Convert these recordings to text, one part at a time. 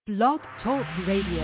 Blog Talk Radio.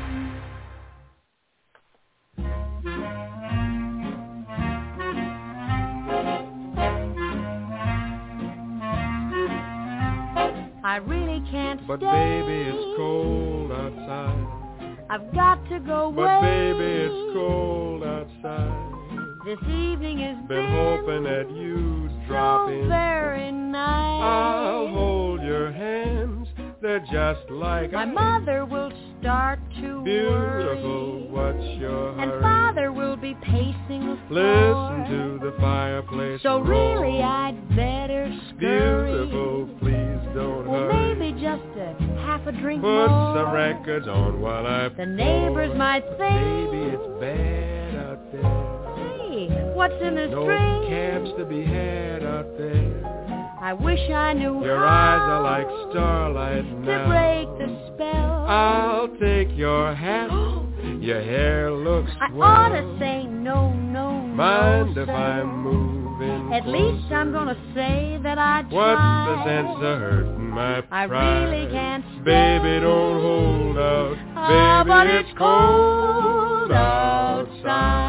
I really can't but stay. Baby, it's cold outside. I've got to go away. But baby, it's cold outside. This evening has been hoping that you'd drop in. So very nice. I'll hold your hands. They're just like my mother will start to beautiful. worry. What's your hurry? And father will be pacing the floor. Listen to the fireplace. So roar. really, I'd better scurry. Beautiful, please don't or hurry. Maybe just a half a drink Put more. some records on while I The neighbors pour. might think, baby, it's bad out there. What's in this no drink? cabs to be had out there. I wish I knew your how eyes are like starlight now. to break the spell. I'll take your hat. Your hair looks I swell. ought to say no, no, Mind no, if sir. I'm moving At closer? least I'm gonna say that I tried. What's the sense of hurting my pride? I really can't stay. Baby, don't hold out. Baby, but it's cold outside.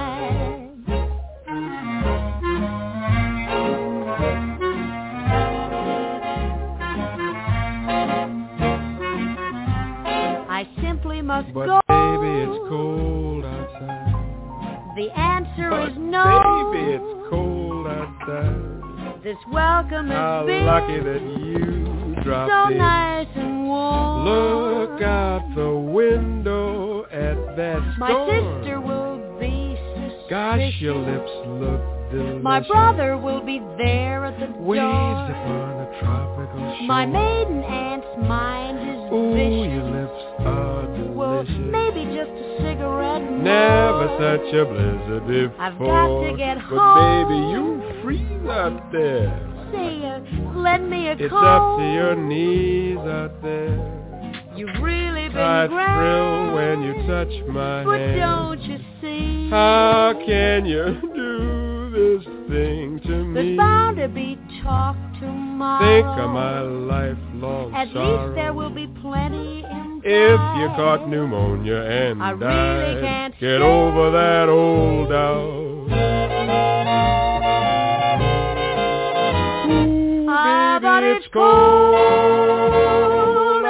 I simply must but go. Baby, it's cold outside. The answer But is no. Baby, it's cold outside. This welcome has How been lucky that you dropped so in. nice and warm. Look out the window at that My storm. sister will be suspicious. Gosh, your lips look delicious. My brother will be there at the Waves door. upon a tropical shore. My maiden aunt's mind is Ooh, vicious. your lips are delicious. Well, maybe just a cigarette more. Never such a blizzard before. I've got to get but home. baby, you freeze out there. Say, lend me a It's coat. up to your knees out there. You've really been I grand. thrill when you touch my But hand. don't you see? How can you do this thing to me? There's bound to be talk tomorrow. Think of my lifelong At sorrow. least there will be plenty in If time. you caught pneumonia and I really died, can't get stay. over that old doubt. Ooh, but baby, it's cold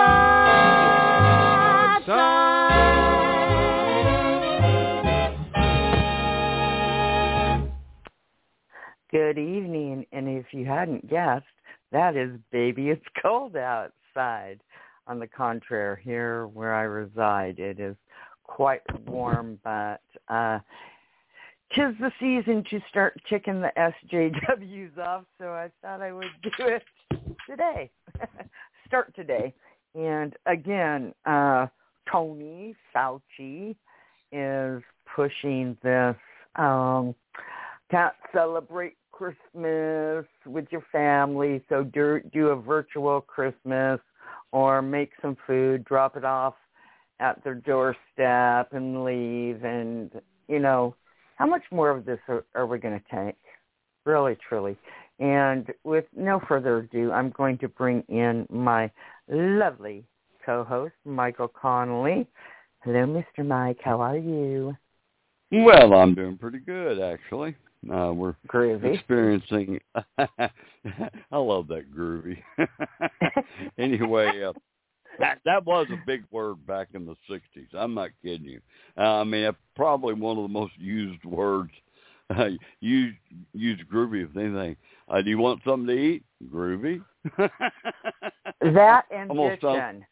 outside. Good evening, and if you hadn't guessed, that is Baby It's Cold Outside. On the contrary, here where I reside, it is quite warm, but 'tis the season to start kicking the SJWs off, so I thought I would do it today. Start today. And again, Tony Fauci is pushing this can't celebrate Christmas with your family, so do a virtual Christmas or make some food, drop it off at their doorstep and leave. And, you know, how much more of this are we going to take? Really, truly. And with no further ado, I'm going to bring in my lovely co-host, Michael Connolly. Hello, Mr. Mike. How are you? Well, I'm doing pretty good, actually. We're groovy. Experiencing, I love that groovy. Anyway, that was a big word back in the 60s. I'm not kidding you. I mean, probably one of the most used words. Use groovy, if anything. Do you want something to eat? Groovy. That and bitchin'.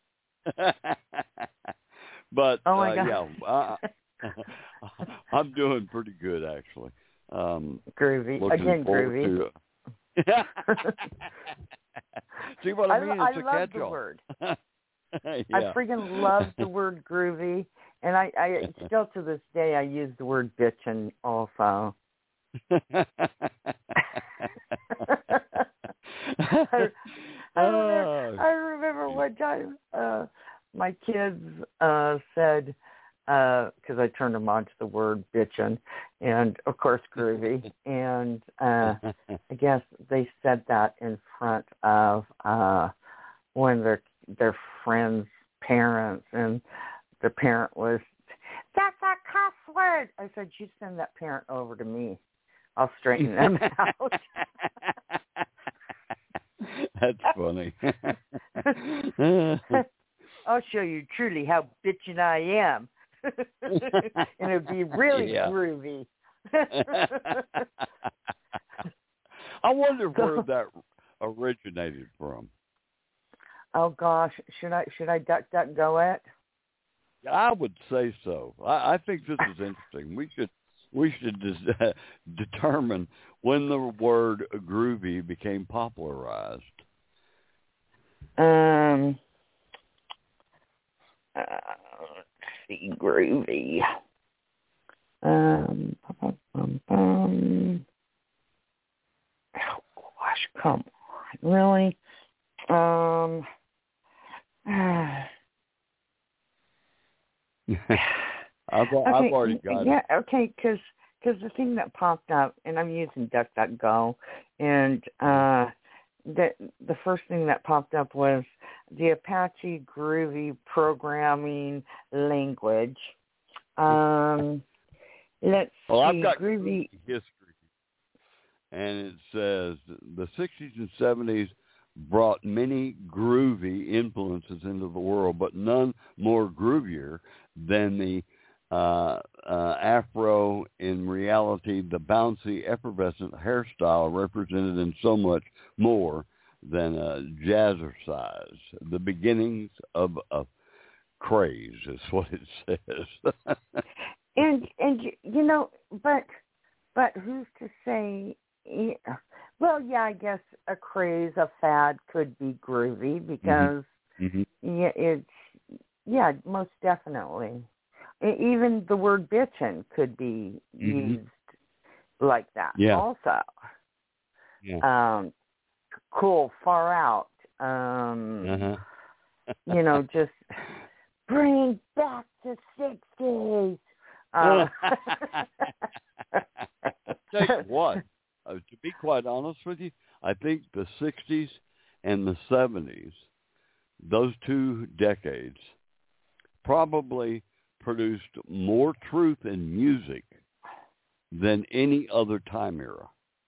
But, oh my God. yeah, I'm doing pretty good, actually. Groovy. Again, groovy. See what I mean? It's a love catch-all. the word. Yeah. I freaking love the word groovy. And I still to this day, I use the word bitchin' also. I remember one time my kids said, because I turned them on to the word bitchin', and of course groovy, and I guess they said that in front of one of their friends' parents, and the parent was, "That's a cuss word." I said, "You send that parent over to me. I'll straighten them out." That's funny. I'll show you truly how bitchin' I am. And it'd be really groovy. I wonder where that originated from. Oh gosh, should I duck go it? I would say so. I think this is interesting. We should determine when the word groovy became popularized. Let's see, groovy. Oh gosh, come on, really? I've already got it. Yeah, okay, because the thing that popped up, and I'm using DuckDuckGo, and the first thing that popped up was the Apache Groovy Programming Language. Let's see, I've got Groovy history, and it says the 60s and 70s brought many groovy influences into the world, but none more groovier than the Afro. In reality, the bouncy, effervescent hairstyle represented in so much more than jazzercise. The beginnings of a craze is what it says. and you know, but who's to say? Well, yeah, I guess a craze, a fad could be groovy because it's most definitely. Even the word bitchin' could be used like that also. Yeah. Cool, far out. You know, just bring back the 60s. Tell you what, to be quite honest with you, I think the 60s and the 70s, those 2 decades, probably produced more truth in music than any other time era.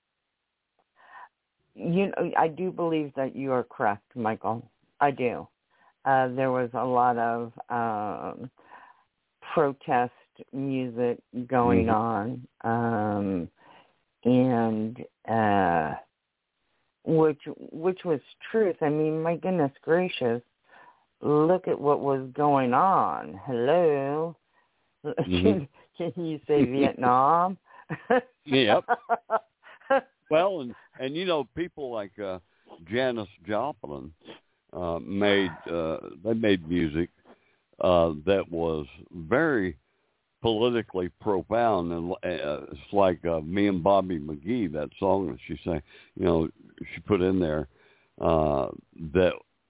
You know, I do believe that you are correct, Michael. I do. There was a lot of protest music going on, and which was truth. I mean, my goodness gracious, look at what was going on. Hello. Can you say Vietnam? Yep. Well, and you know, people like Janis Joplin made music that was very politically profound, and it's like Me and Bobby McGee, that song that she sang. You know, she put in there that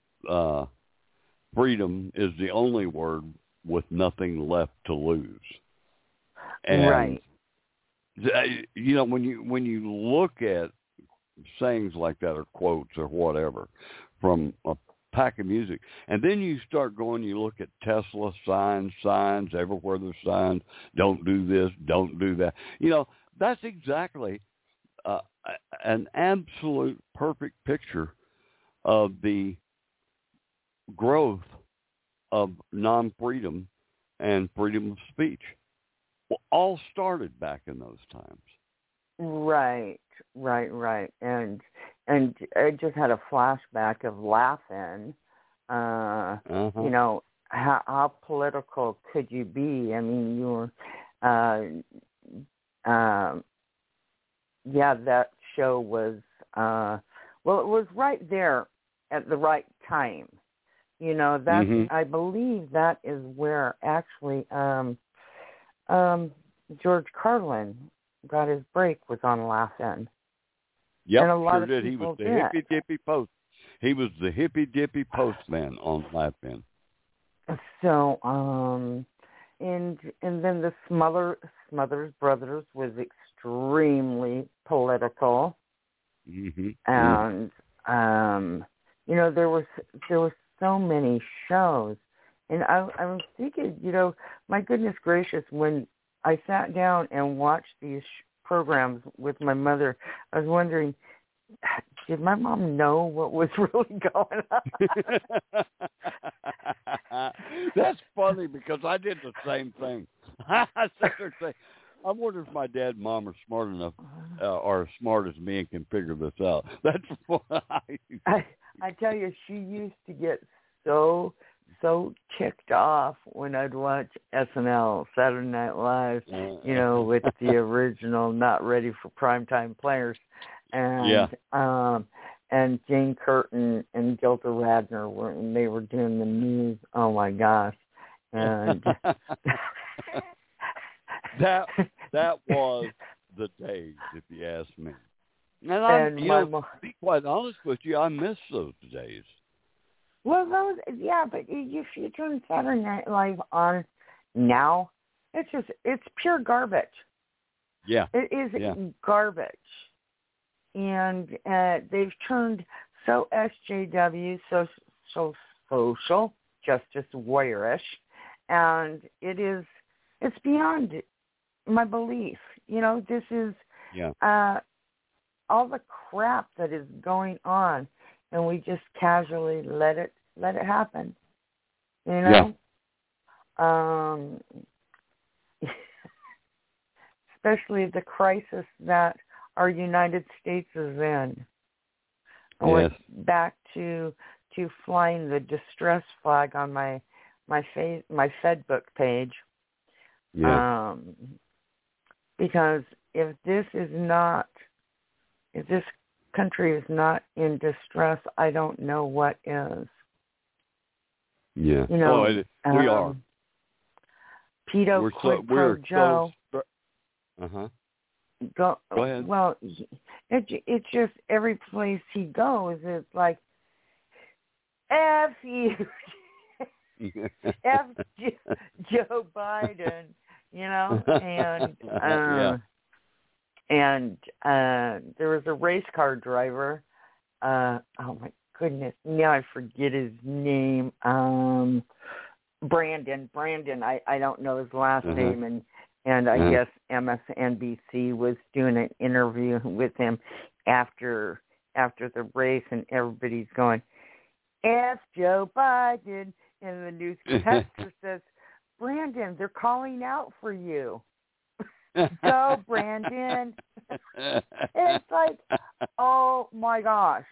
freedom is the only word with nothing left to lose. And, right. You know, when you look at sayings like that or quotes or whatever from a pack of music, and then you start going, you look at Tesla signs everywhere. There's signs, don't do this, don't do that. You know, that's exactly an absolute perfect picture of the growth of non-freedom and freedom of speech. Well, all started back in those times. Right. And I just had a flashback of Laugh-In. You know, how political could you be? I mean, you were, that show was, well, it was right there at the right time. You know, that's, I believe that is where actually George Carlin got his break, was on Laugh-In. Yep, and a lot sure of did. He was the did. hippy dippy post. He was the hippy dippy postman on Laugh-In. So, and then the Smothers Brothers was extremely political, and you know, there was so many shows, And I was thinking, my goodness gracious, when I sat down and watched these programs with my mother, I was wondering, did my mom know what was really going on? That's funny because I did the same thing. I sat there saying, I wonder if my dad and mom are smart enough or as smart as me and can figure this out. That's what I tell you, she used to get so ticked off when I'd watch SNL, Saturday Night Live, with the original Not Ready for Primetime Players. And and Jane Curtin and Gilda Radner they were doing the news. Oh my gosh. And that was the days, if you ask me. And to be quite honest with you, I miss those days. Well, but if you turn Saturday Night Live on now, it's pure garbage. Yeah. It is garbage. And they've turned so SJW, social justice warriorish, and it's beyond my belief. This is all the crap that is going on, and we just casually let it happen. Especially the crisis that our United States is in. I went back to flying the distress flag on my FedBook page. Yeah. Because if this country is not in distress, I don't know what is. Yeah. We are. Pedo Quid Pro Joe. Go ahead. Well, it's just every place he goes, it's like, F you, F Joe Biden, and there was a race car driver. Oh my goodness, now I forget his name. Brandon. I don't know his last name, and I guess MSNBC was doing an interview with him after the race, and everybody's going, F Joe Biden, and the newscaster says, Brandon, they're calling out for you. Go, Brandon. It's like, oh my gosh.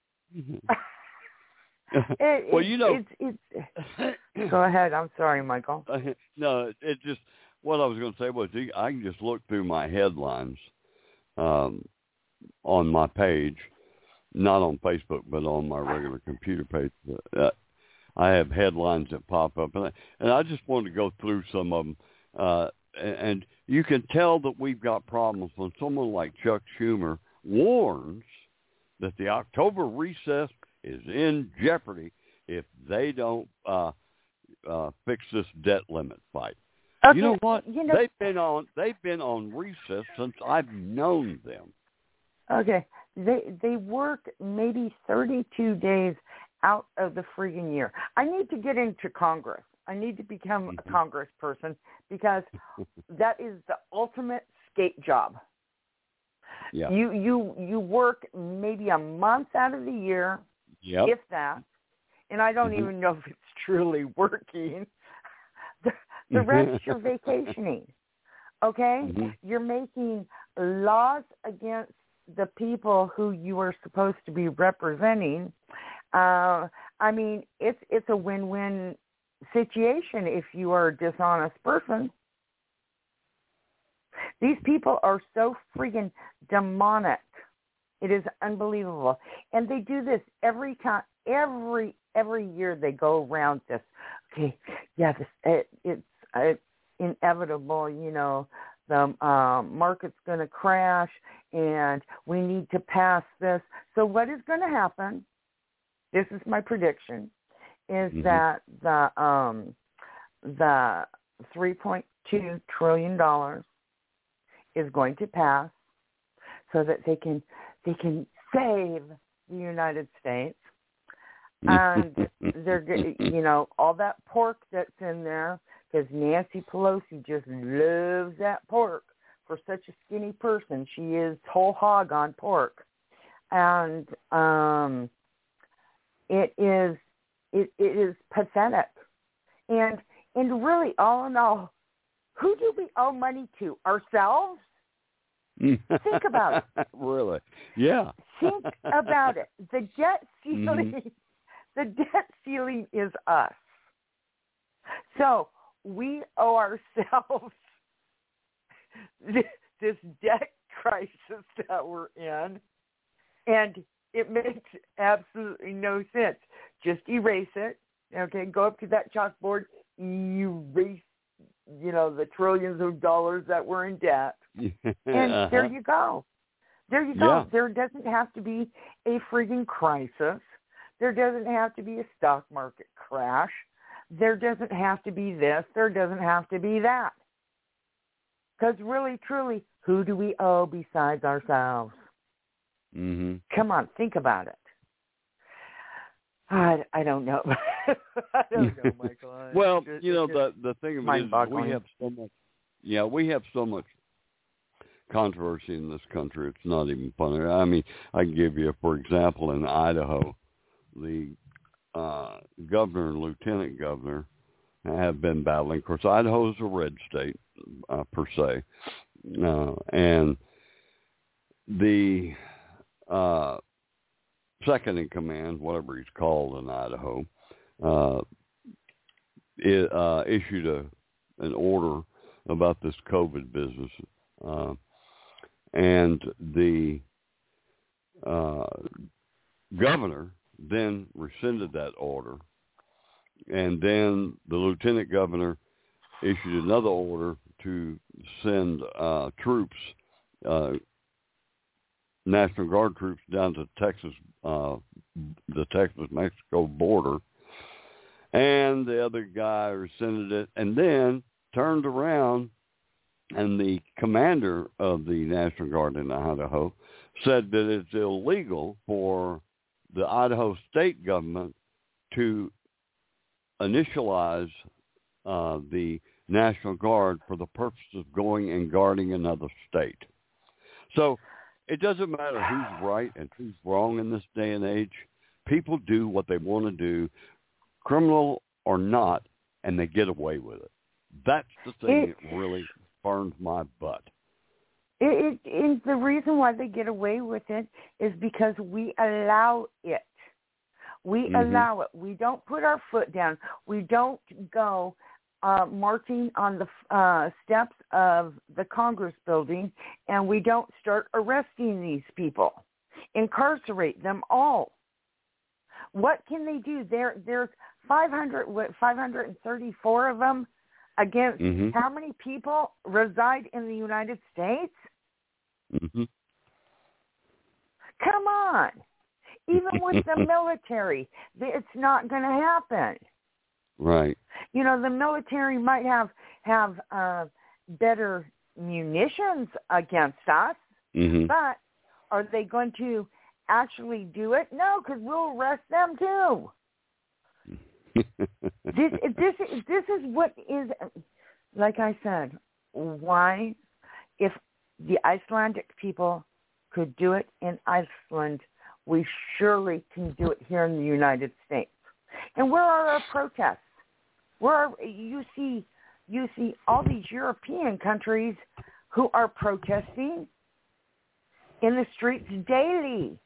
Go ahead. I'm sorry, Michael. No, it just, what I was going to say was I can just look through my headlines on my page, not on Facebook, but on my regular computer page. I have headlines that pop up, and I just wanted to go through some of them. And you can tell that we've got problems when someone like Chuck Schumer warns that the October recess is in jeopardy if they don't fix this debt limit fight. Okay. You know what? They've been on recess since I've known them. Okay. They work maybe 32 days out of the friggin' year. I need to get into Congress. I need to become a congressperson because that is the ultimate skate job. Yeah. You work maybe a month out of the year, if that, and I don't even know if it's truly working. The rest you're vacationing, okay? You're making laws against the people who you are supposed to be representing. I mean, it's a win-win situation if you are a dishonest person. These people are so freaking demonic. It is unbelievable. And they do this every time, every year they go around this. Okay, yeah, it's inevitable, the market's going to crash and we need to pass this. So what is going to happen, this is my prediction, is that the $3.2 trillion is going to pass so that they can save the United States. And they're, all that pork that's in there, because Nancy Pelosi just loves that pork. For such a skinny person, she is whole hog on pork, and it is pathetic. And really, all in all, who do we owe money to? Ourselves? Think about it. Really? Yeah. Think about it. The debt ceiling is us. So we owe ourselves this debt crisis that we're in, and it makes absolutely no sense. Just erase it. Okay, go up to that chalkboard, erase, the trillions of dollars that we're in debt, and there you go. There you go. Yeah. There doesn't have to be a frigging crisis. There doesn't have to be a stock market crash. There doesn't have to be this. There doesn't have to be that. Because really, truly, who do we owe besides ourselves? Mm-hmm. Come on, think about it. I don't know. I don't know, Michael. Well, the thing of it is we have so much controversy in this country. It's not even funny. I mean, I can give you, for example, in Idaho, the governor and lieutenant governor have been battling. Of course, Idaho is a red state, per se. And the second in command, whatever he's called in Idaho, issued an order about this COVID business. And the governor then rescinded that order. And then the lieutenant governor issued another order to send troops, National Guard troops, down to Texas, the Texas-Mexico border. And the other guy rescinded it, and then turned around, and the commander of the National Guard in Idaho said that it's illegal for the Idaho state government to initialize the National Guard for the purpose of going and guarding another state. So it doesn't matter who's right and who's wrong in this day and age. People do what they want to do, criminal or not, and they get away with it. That's the thing that really burns my butt. And the reason why they get away with it is because we allow it. We allow it. We don't put our foot down. We don't go marching on the steps of the Congress building, and we don't start arresting these people, incarcerate them all. What can they do? There's 534 of them against how many people reside in the United States? Mm-hmm. Come on. Even with the military, it's not going to happen. Right. The military might have better munitions against us, but are they going to actually do it? No, because we'll arrest them too. This is what is, like I said, why, if the Icelandic people could do it in Iceland, we surely can do it here in the United States. And where are our protests? You see all these European countries who are protesting in the streets daily.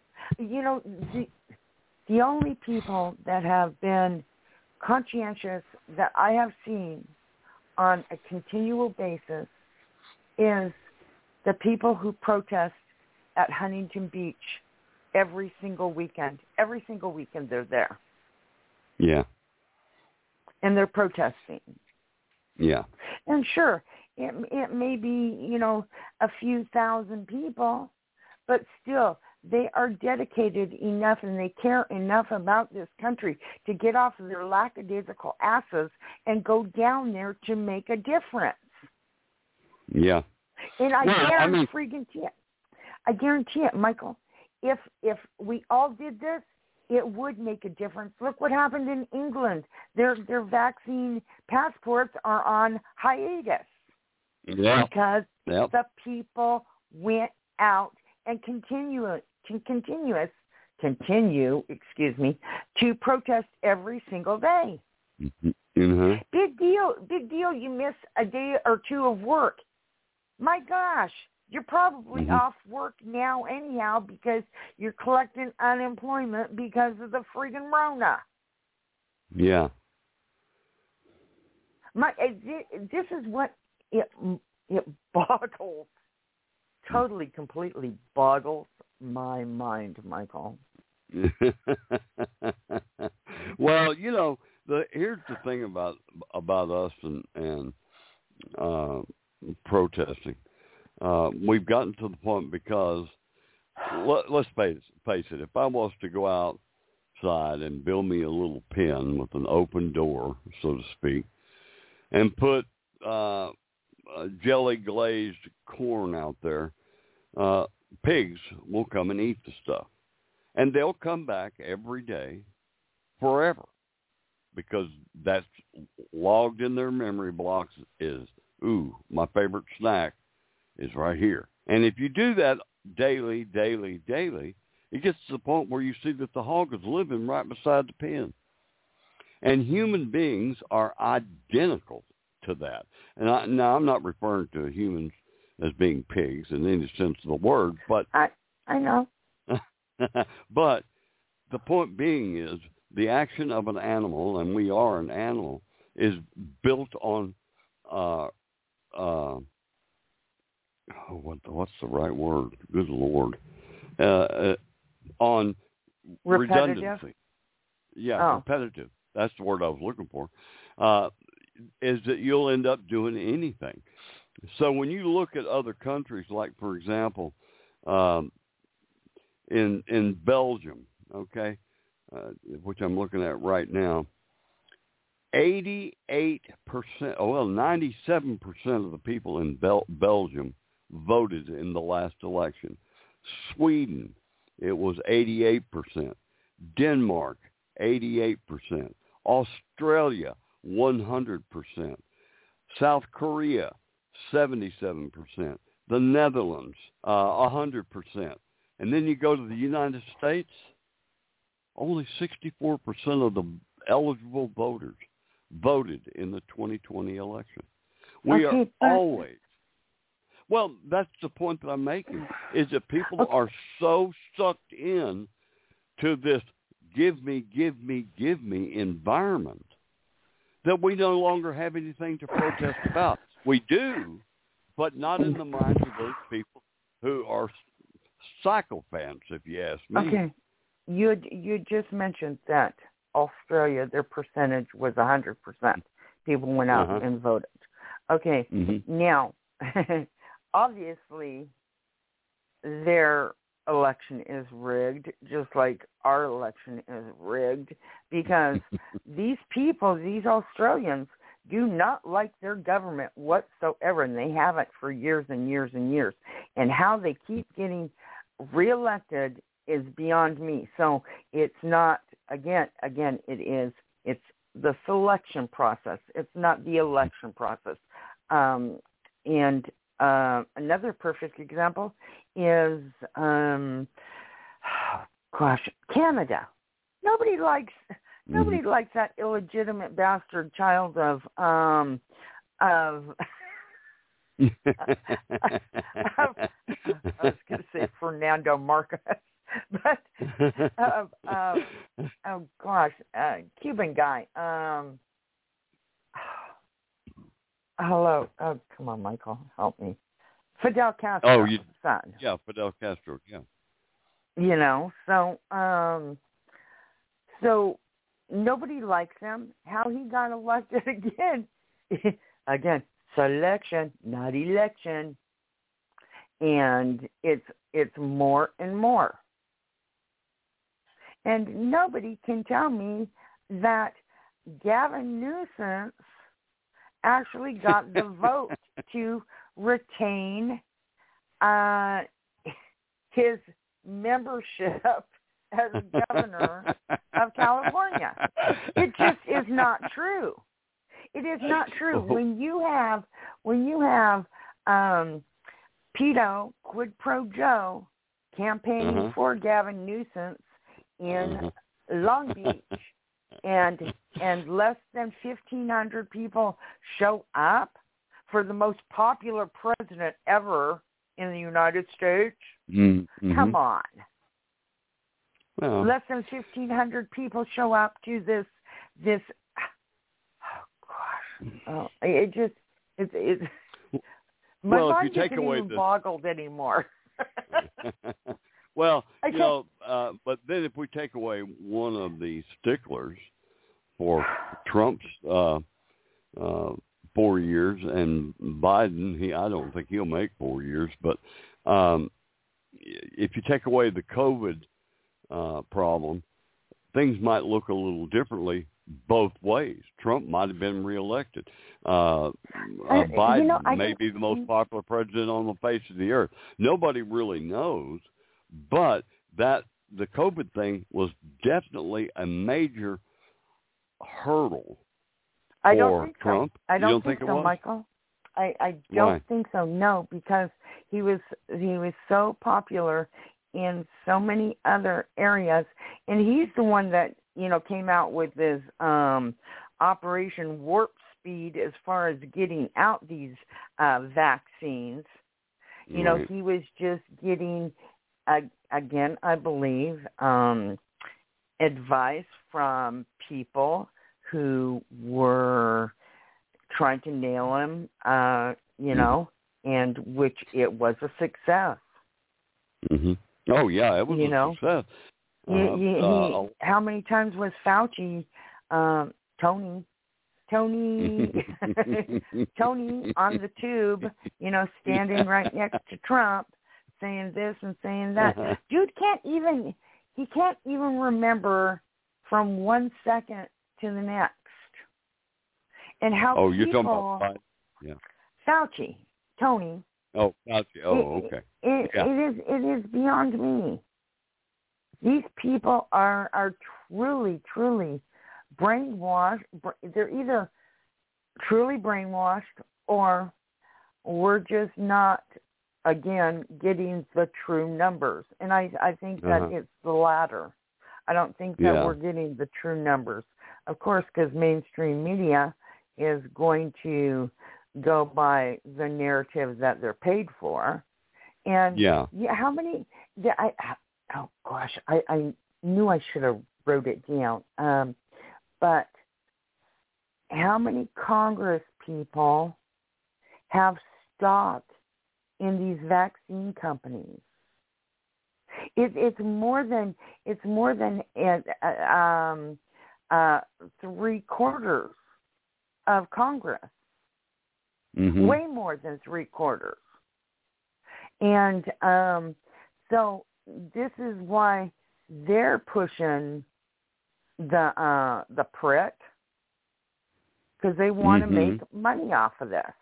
The only people that have been conscientious that I have seen on a continual basis is the people who protest at Huntington Beach every single weekend. Every single weekend they're there. Yeah. And they're protesting. Yeah. And sure, it may be, a few thousand people, but still, they are dedicated enough and they care enough about this country to get off of their lackadaisical asses and go down there to make a difference. Yeah. And I guarantee it, Michael, if we all did this, it would make a difference. Look what happened in England. Their vaccine passports are on hiatus because the people went out and continue to protest every single day. Mm-hmm. Big deal. You miss a day or two of work. My gosh, you're probably off work now anyhow because you're collecting unemployment because of the friggin' Rona. Yeah. This is what it boggles, totally, completely boggles my mind, Michael. Well, here's the thing about us and protesting. We've gotten to the point because let's face it. If I was to go outside and build me a little pen with an open door, so to speak, and put jelly glazed corn out there, pigs will come and eat the stuff. And they'll come back every day forever because that's logged in their memory blocks is, ooh, my favorite snack is right here. And if you do that daily, it gets to the point where you see that the hog is living right beside the pen. And human beings are identical to that. And I'm not referring to humans as being pigs in any sense of the word, but I know. But the point being is the action of an animal, and we are an animal, is built on what's the right word? Good Lord. On repetitive? Redundancy. Yeah, repetitive. That's the word I was looking for. Is that you'll end up doing anything. So when you look at other countries, like, for example, in Belgium, okay, which I'm looking at right now, 97% of the people in Belgium voted in the last election. Sweden, it was 88%. Denmark, 88%. Australia, 100%. South Korea, 77%. The Netherlands, 100%. And then you go to the United States, only 64% of the eligible voters voted in the 2020 election. We are always, well, that's the point that I'm making, is that people are so sucked in to this give me environment that we no longer have anything to protest about. We do, but not in the minds of those people who are psychophants, if you ask me. Okay. You just mentioned that Australia, their percentage was 100%. People went out and voted. Okay. Now, obviously, their election is rigged, just like our election is rigged, because these people, these Australians, do not like their government whatsoever, and they haven't for years and years and years. And how they keep getting reelected is beyond me. So it's not, again, it's the selection process. It's not the election process. And another perfect example is, Canada. Nobody likes that illegitimate bastard child of I was going to say Fernando Marcos, but Cuban guy. Hello. Oh, come on, Michael, help me. Fidel Castro. Son. Yeah, Fidel Castro. Yeah. You know, so nobody likes him. How he got elected again, selection, not election. And it's more and more. And nobody can tell me that Gavin Newsom actually got the vote to retain his membership as governor of California. It just is not true. It is not true. When you have Pito, Quid Pro Joe, campaigning for Gavin Newsom in Long Beach, and less than 1,500 people show up for the most popular president ever in the United States. Come on. Well, less than 1,500 people show up to this. Oh gosh! It's. My well, mind if you take isn't away even boggled anymore. Well, but then if we take away one of the sticklers for Trump's 4 years and Biden, I don't think he'll make 4 years, but if you take away the COVID problem, things might look a little differently both ways. Trump might have been reelected. Biden may be the most popular president on the face of the earth. Nobody really knows, but the COVID thing was definitely a major hurdle for Trump. I don't think so, it was? Michael. I don't think so. No, because he was so popular in so many other areas, and he's the one that came out with this Operation Warp Speed as far as getting out these vaccines. Right. He was just getting again, I believe, advice from people who were trying to nail him, and which it was a success. Mm-hmm. Oh, yeah, it was a success. How many times was Fauci, Tony on the tube, standing right next to Trump, saying this and saying that. Dude can't even remember from 1 second to the next. And how you're people, talking about Fauci, Tony. Oh, Fauci. Oh, okay. It is beyond me. These people are truly, truly brainwashed. They're either truly brainwashed or we're just not, again, getting the true numbers. And I think that it's the latter. I don't think that we're getting the true numbers. Of course, because mainstream media is going to go by the narrative that they're paid for. And how many... Oh, gosh, I knew I should have wrote it down. But how many Congress people have stock in these vaccine companies? It's more than 3/4 of Congress. Mm-hmm. Way more than 3/4. And so this is why they're pushing the PRIT, because they want to make money off of this.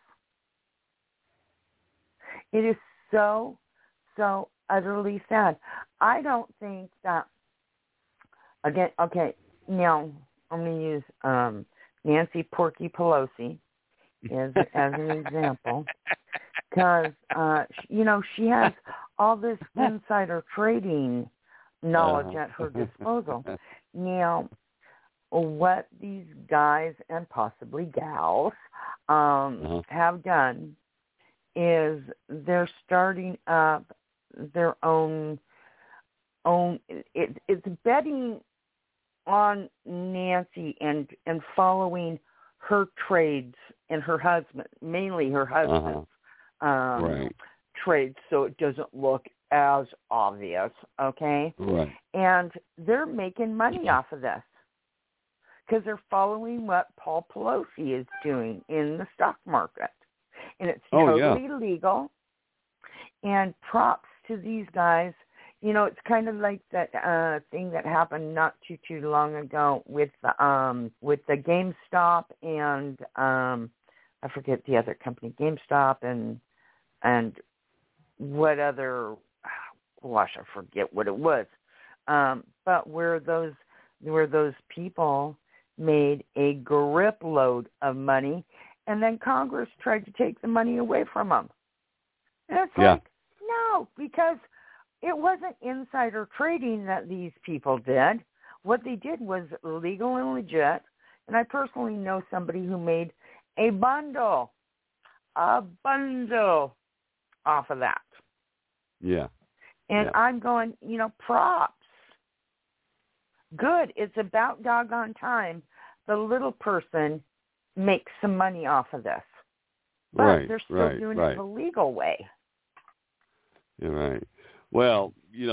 It is so utterly sad. I don't think that, again, okay, now I'm going to use Nancy Porky Pelosi as an example, because, she has all this insider trading knowledge at her disposal. Now, what these guys and possibly gals have done is they're starting up their own it's betting on Nancy and following her trades and her husband, mainly her husband's trades, so it doesn't look as obvious, okay? Right. And they're making money off of this because they're following what Paul Pelosi is doing in the stock market. And it's totally legal. And props to these guys. It's kind of like that thing that happened not too long ago with the GameStop and I forget the other company, GameStop and what other, gosh, I forget what it was. but where those people made a grip load of money, and then Congress tried to take the money away from them. And it's like, no, because it wasn't insider trading that these people did. What they did was legal and legit, and I personally know somebody who made a bundle off of that. Yeah. And I'm going, props. Good. It's about doggone time the little person makes some money off of this. But they're still doing it the legal way. You're right. Well,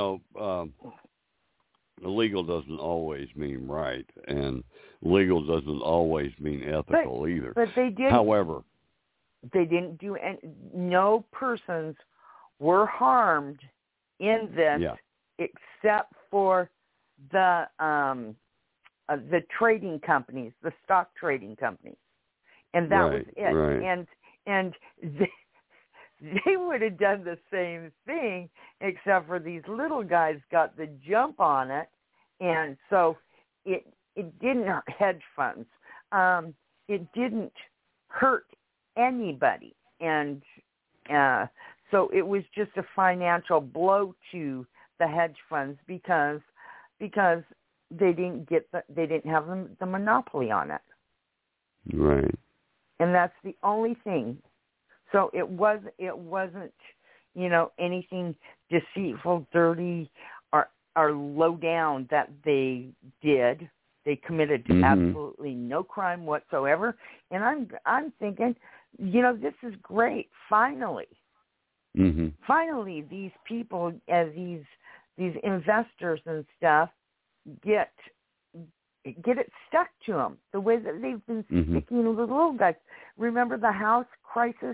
illegal doesn't always mean right, and legal doesn't always mean ethical either. But they did. However, they didn't do any. No persons were harmed in this except for the trading companies, the stock trading companies, and that was it. Right. And they would have done the same thing, except for these little guys got the jump on it, and so it didn't hurt hedge funds. It didn't hurt anybody, and so it was just a financial blow to the hedge funds because they didn't have the monopoly on it. Right. And that's the only thing. So it wasn't anything deceitful, dirty, or low down that they did. They committed absolutely no crime whatsoever. And I'm thinking, this is great. Finally, finally, these people, as these investors and stuff, get it stuck to them the way that they've been sticking to the little guys. Remember the house crisis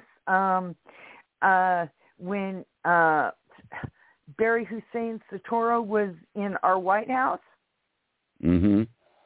when Barry Hussein Soetoro was in our White House? Mm-hmm.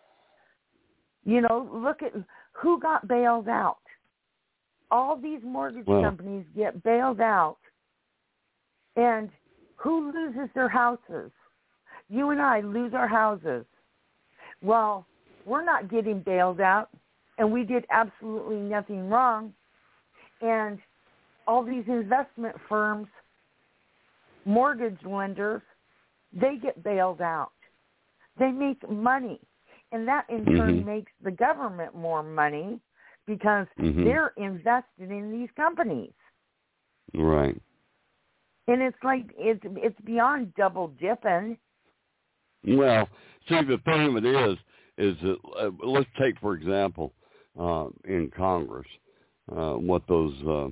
Look at who got bailed out. All these mortgage companies get bailed out, and who loses their houses? You and I lose our houses. Well, we're not getting bailed out, and we did absolutely nothing wrong. And all these investment firms, mortgage lenders, they get bailed out. They make money, and that in turn makes the government more money because they're invested in these companies. Right. And it's like it's beyond double dipping. Well, see, the thing of it is that let's take, for example, in Congress, what those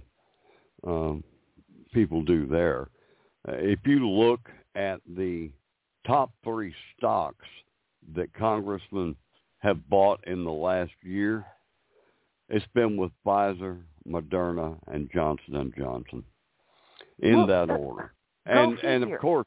people do there. If you look at the top 3 stocks that congressmen have bought in the last year, it's been with Pfizer, Moderna, and Johnson & Johnson, in that order. And of course,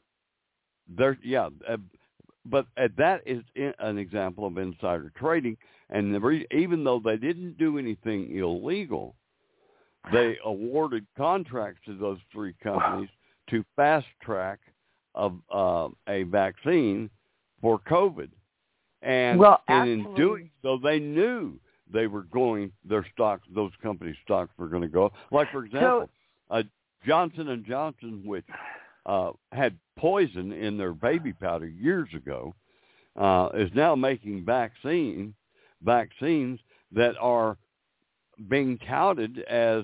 but that is an example of insider trading. And even though they didn't do anything illegal, they awarded contracts to those 3 companies to fast track a vaccine for COVID. And in doing so, they knew they were those companies' stocks were going to go. Like, for example, Johnson & Johnson, which had poison in their baby powder years ago, is now making vaccines that are being touted as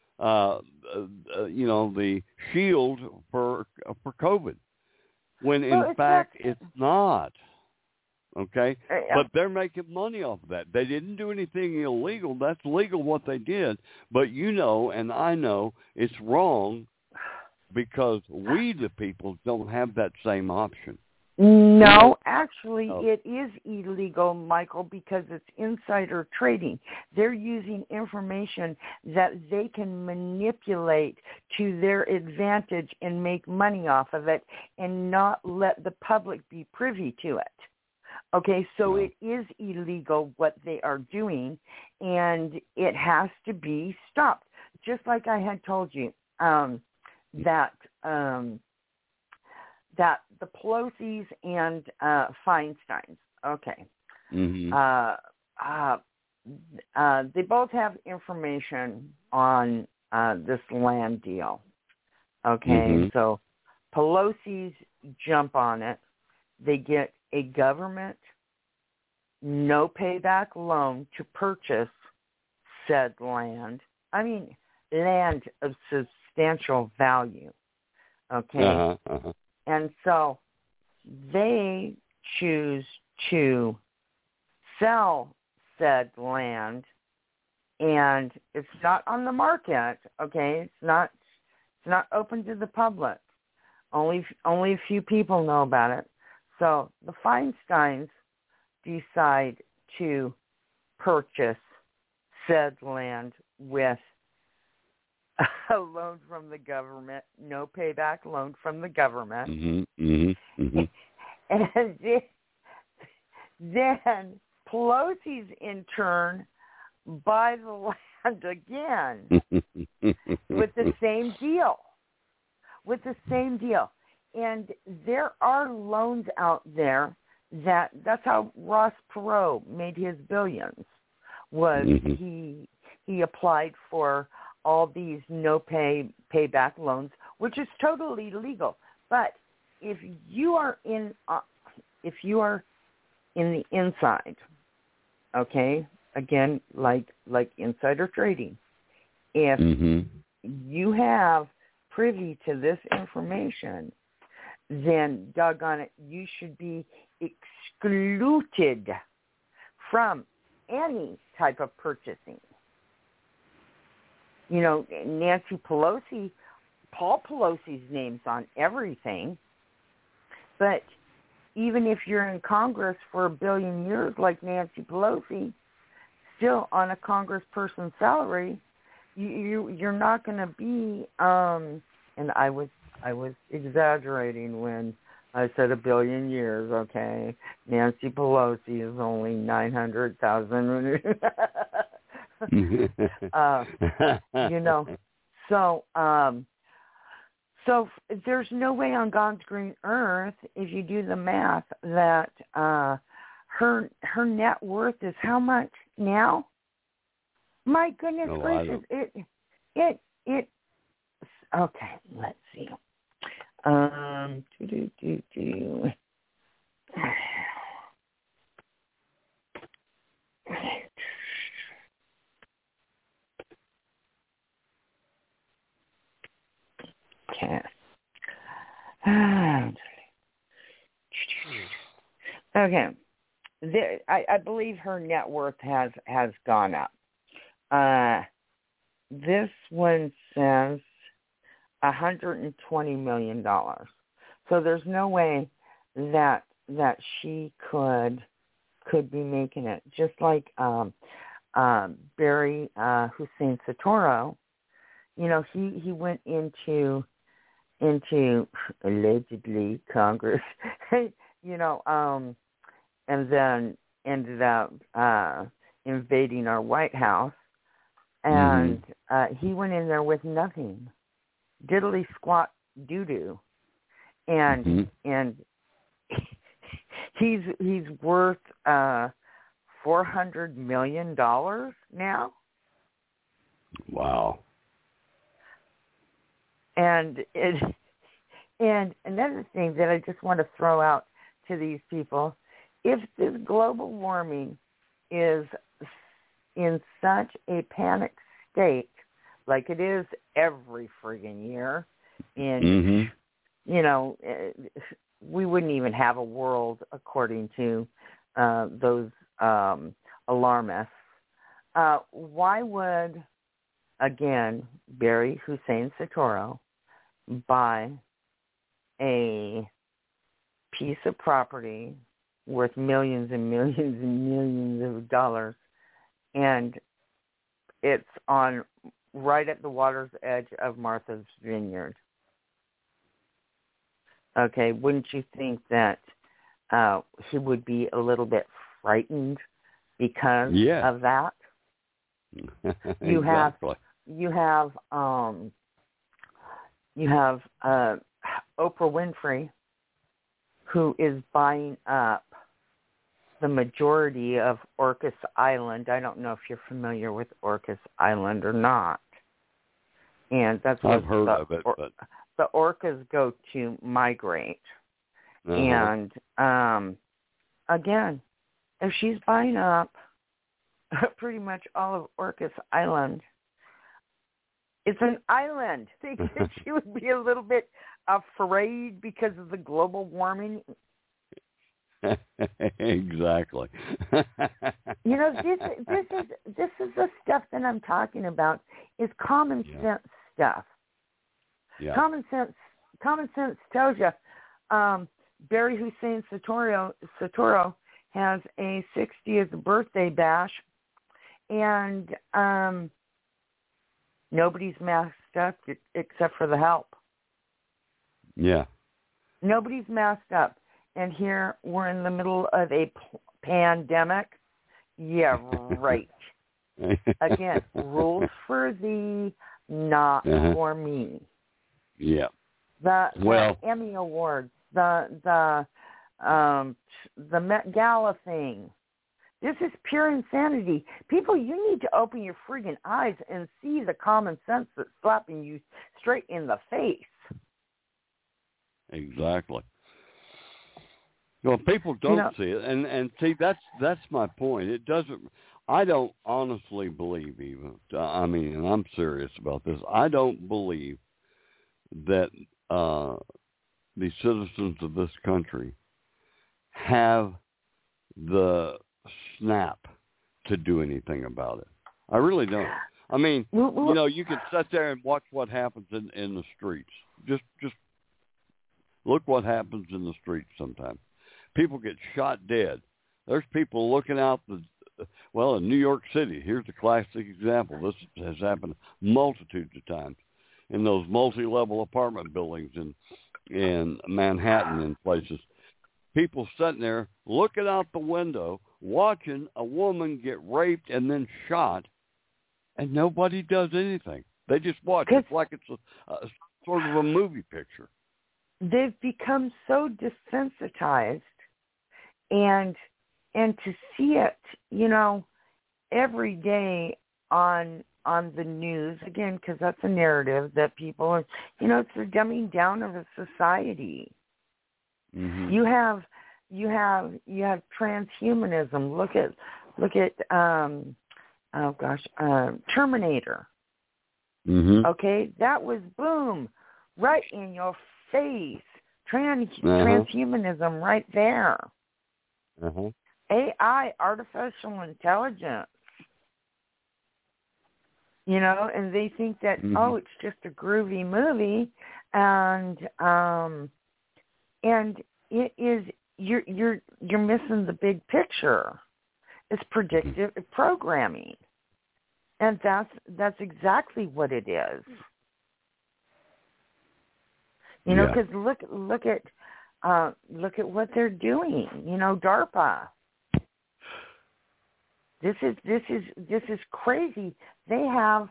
the shield for COVID, when in fact it's not. Okay, but they're making money off of that. They didn't do anything illegal. That's legal what they did. But and I know it's wrong because we, the people, don't have that same option. No, actually, it is illegal, Michael, because it's insider trading. They're using information that they can manipulate to their advantage and make money off of it and not let the public be privy to it. Okay, so it is illegal what they are doing, and it has to be stopped. Just like I had told you, that the Pelosi's and Feinstein's. Okay. Mm-hmm. They both have information on this land deal. Okay, Mm-hmm. so Pelosi's jump on it. They get a government no payback loan to purchase said land. I mean, land of substantial value. Okay, and so they choose to sell said land, and it's not on the market. Okay, it's not open to the public. Only a few people know about it. So the Feinsteins decide to purchase said land with a loan from the government, no payback loan from the government. Mm-hmm. Mm-hmm. Mm-hmm. And then Pelosi's in turn buy the land again with the same deal. And there are loans out there that's how Ross Perot made his billions, was he applied for all these no payback loans, which is totally legal. But if you are in the inside, okay, again, like insider trading, if you have privy to this information, then doggone it, you should be excluded from any type of purchasing. You know, Nancy Pelosi, Paul Pelosi's name's on everything, but even if you're in Congress for 1 billion years like Nancy Pelosi, still on a congressperson's salary, you're not going to be. And I was exaggerating when I said 1 billion years. Okay, Nancy Pelosi is only 900,000. You know, so there's no way on God's green earth, if you do the math, that her net worth is how much now? My goodness gracious! It. Okay, let's see. Okay. Okay. I believe her net worth has gone up. This one says $120 million. So there's no way that she could be making it. Just like Barry Hussein Soetoro, you know, he went into allegedly Congress, you know, and then ended up invading our White House, and he went in there with nothing, diddly squat doo doo, and he's worth $400 million now. Wow. And another thing that I just want to throw out to these people, if this global warming is in such a panic state, like it is every friggin' year, you know, we wouldn't even have a world according to those alarmists. Why would, again, Barry Hussein Soetoro buy a piece of property worth millions and millions and millions of dollars, and it's on right at the water's edge of Martha's Vineyard? Okay, wouldn't you think that he would be a little bit frightened because of that? You have Oprah Winfrey, who is buying up the majority of Orcas Island. I don't know if you're familiar with Orcas Island or not. And that's where I've heard of it, but the orcas go to migrate. uh-huh. And again, if she's buying up pretty much all of Orcas Island, it's an island. Think that she would be a little bit afraid because of the global warming. Exactly. You know, this is the stuff that I'm talking about. Is common sense stuff. Yeah. Common sense tells you. Barry Hussein Soetoro has a 60th birthday bash, and nobody's masked up except for the help. Yeah. Nobody's masked up. And here we're in the middle of a pandemic. Yeah, right. Again, rules for thee, not for me. Yeah. The Emmy Awards, the Met Gala thing. This is pure insanity. People, you need to open your friggin' eyes and see the common sense that's slapping you straight in the face. Exactly. Well, people don't see it, and see that's my point. It doesn't. I don't honestly believe even. I mean, and I'm serious about this. I don't believe that the citizens of this country have the snap to do anything about it. I really don't. I mean, you can sit there and watch what happens in the streets. Just look what happens in the streets sometimes. People get shot dead. There's people looking out in New York City, here's a classic example. This has happened multitudes of times in those multi-level apartment buildings in Manhattan and places. People sitting there looking out the window, watching a woman get raped and then shot, and nobody does anything. They just watch. It's like it's a sort of a movie picture. They've become so desensitized, and to see it, every day on the news, again, because that's a narrative that people are, it's the dumbing down of a society. Mm-hmm. You have transhumanism. Look at Terminator. Mm-hmm. Okay, that was boom, right in your face. Transhumanism right there. Uh-huh. AI, artificial intelligence. And they think that it's just a groovy movie, and it is you're missing the big picture. It's predictive programming, and that's exactly what it is. Because look at what they're doing. DARPA. This is crazy. They have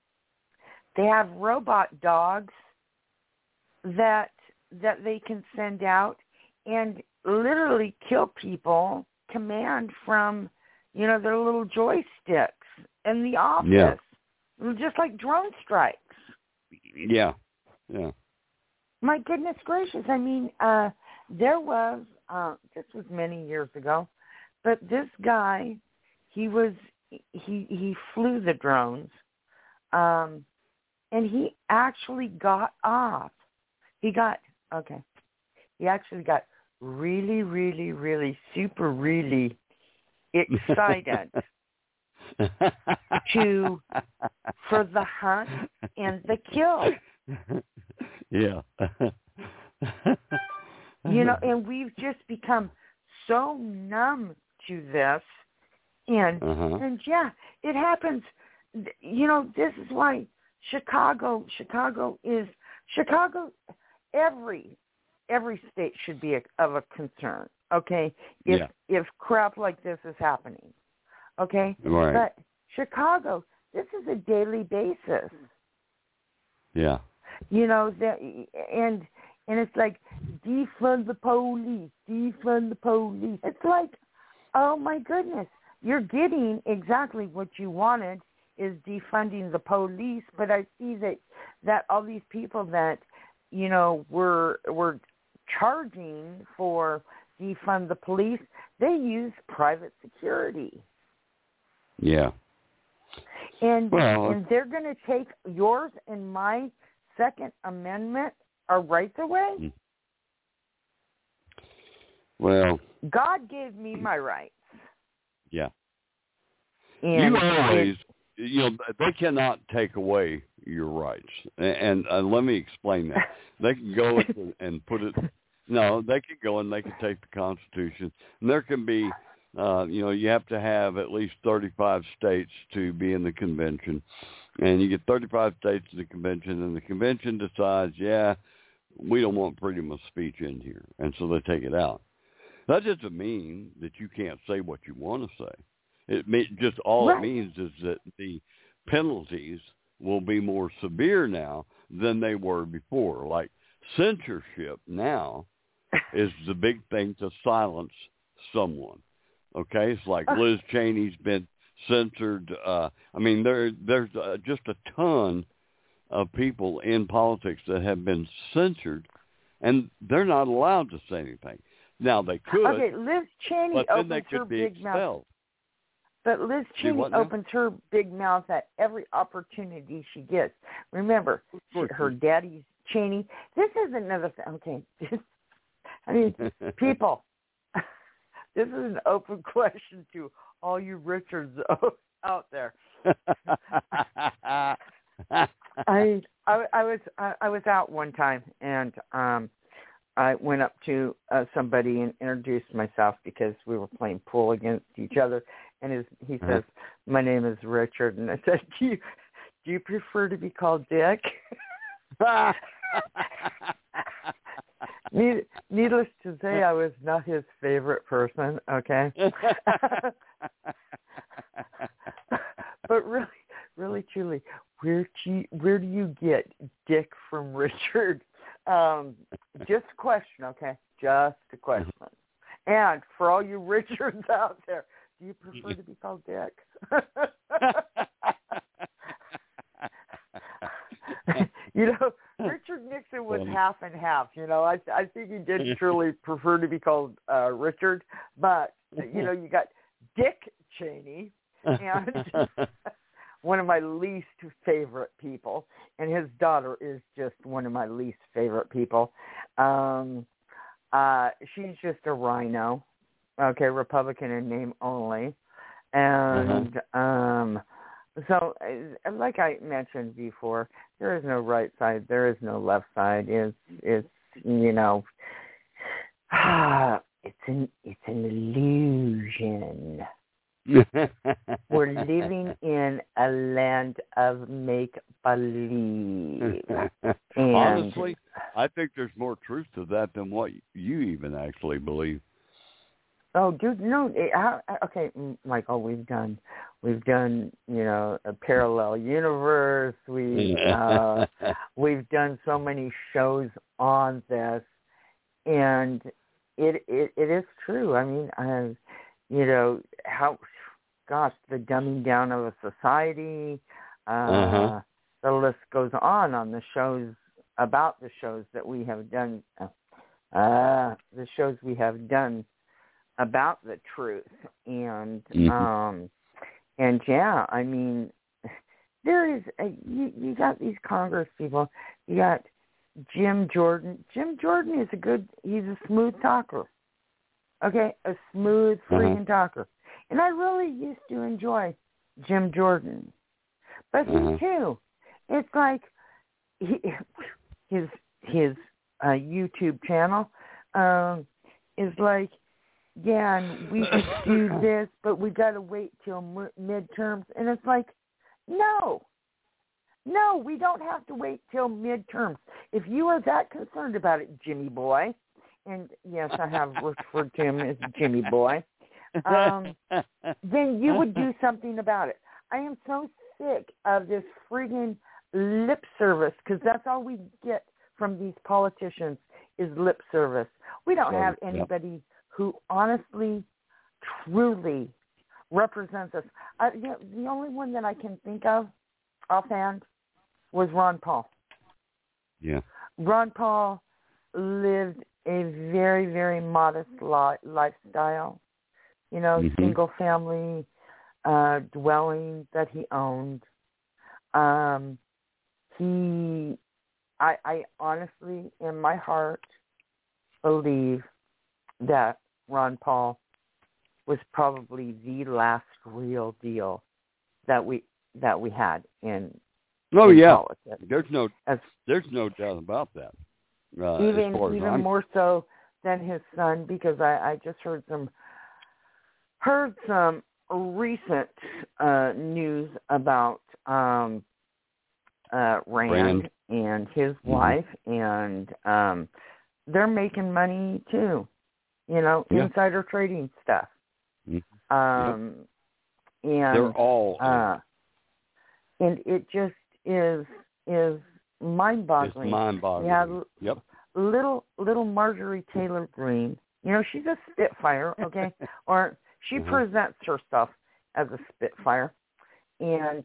robot dogs that they can send out and literally kill people, command from their little joysticks in the office, just like drone strikes. Yeah. My goodness gracious! I mean, there was this was many years ago, but this guy, he flew the drones, and he actually got off. He actually got really, really, really, super, really excited for the hunt and the kill. Yeah. And we've just become so numb to this. And it happens. This is why Chicago, every state should be of a concern, okay? If crap like this is happening, okay? Right. But Chicago, this is a daily basis. Yeah. And And it's like, defund the police, defund the police. It's like, oh my goodness, you're getting exactly what you wanted, is defunding the police. But I see that all these people that, were charging for defund the police, they use private security. Yeah. And they're going to take yours and my Second Amendment, our rights away? Well, God gave me my rights. Yeah. And you always, they cannot take away your rights. And let me explain that. They can go and put it, no, they can go and they can take the Constitution. And there can be, you have to have at least 35 states to be in the convention. And you get 35 states in the convention, and the convention decides, we don't want freedom of speech in here. And so they take it out. That doesn't mean that you can't say what you want to say. It means is that the penalties will be more severe now than they were before. Like censorship now is the big thing to silence someone. Okay, it's like Liz Cheney's been censored. There's just a ton of people in politics that have been censored, and they're not allowed to say anything. Now they could. Okay, Liz Cheney but then opens they her could be big expelled. mouth. But Liz Cheney opens her big mouth at every opportunity she gets. Remember, her daddy's Cheney. This is another thing. Okay, people, this is an open question to all you Richards out there. I was out one time, and I went up to somebody and introduced myself because we were playing pool against each other. And he says, "My name is Richard." And I said, "Do you prefer to be called Dick?" Needless to say, I was not his favorite person. Okay, but really, truly, where do you get Dick from Richard? Just a question, okay? Just a question. And for all you Richards out there, do you prefer to be called Dick? Richard Nixon was half and half. I think he did truly prefer to be called Richard, but you got Dick Cheney, and one of my least favorite people, and his daughter is just one of my least favorite people. She's just a rhino, okay, Republican in name only, and so like I mentioned before, there is no right side, there is no left side. It's an illusion. We're living in a land of make-believe. Honestly, I think there's more truth to that than what you even actually believe. Oh, dude, no. Okay, Michael, we've done, a parallel universe. We've done so many shows on this, and it is true. I mean, the dumbing down of a society. The list goes on the shows, about the shows that we have done, the shows we have done about the truth. And, I mean, there is, you got these Congress people. You got Jim Jordan. Jim Jordan is he's a smooth talker. Okay, a smooth freaking talker. And I really used to enjoy Jim Jordan. But he too, it's like his YouTube channel is like, and we could do this, but we got to wait till midterms. And it's like, no, we don't have to wait till midterms. If you are that concerned about it, Jimmy Boy, and yes, I have referred to him as Jimmy Boy, then you would do something about it. I am so sick of this friggin' lip service, because that's all we get from these politicians is lip service. We don't have anybody who honestly, truly represents us. The only one that I can think of offhand was Ron Paul. Yeah. Ron Paul lived a very, very modest lifestyle. You know, single family dwelling that he owned. I honestly, in my heart, believe that Ron Paul was probably the last real deal that we had in politics. There's no doubt about that. Even more so than his son, because I just heard some recent news about Rand and his wife, and they're making money too. You know, insider trading stuff. And they're all and it just is mind-boggling. It's mind-boggling. Yeah, little Marjorie Taylor Greene. You know, she's a spitfire, okay? Or she presents herself as a spitfire, and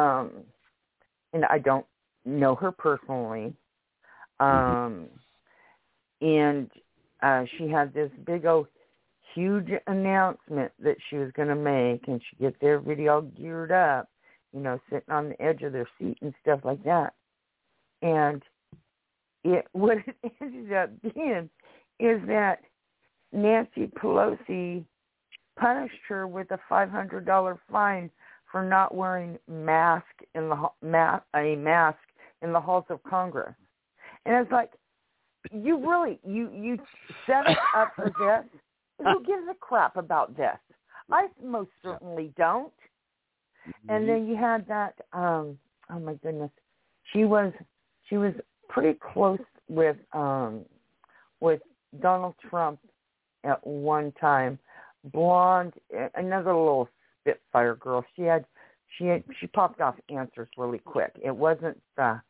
I don't know her personally. And she had this big old huge announcement that she was going to make, and she gets everybody all geared up, you know, sitting on the edge of their seat and stuff like that. And what it ended up being is that Nancy Pelosi punished her with a $500 fine for not wearing a mask in the halls of Congress. And it's like, you set us up for this? Who gives a crap about this? I most certainly don't. And then you had that. Oh my goodness, she was pretty close with Donald Trump at one time. Blonde, another little spitfire girl. She popped off answers really quick. It wasn't the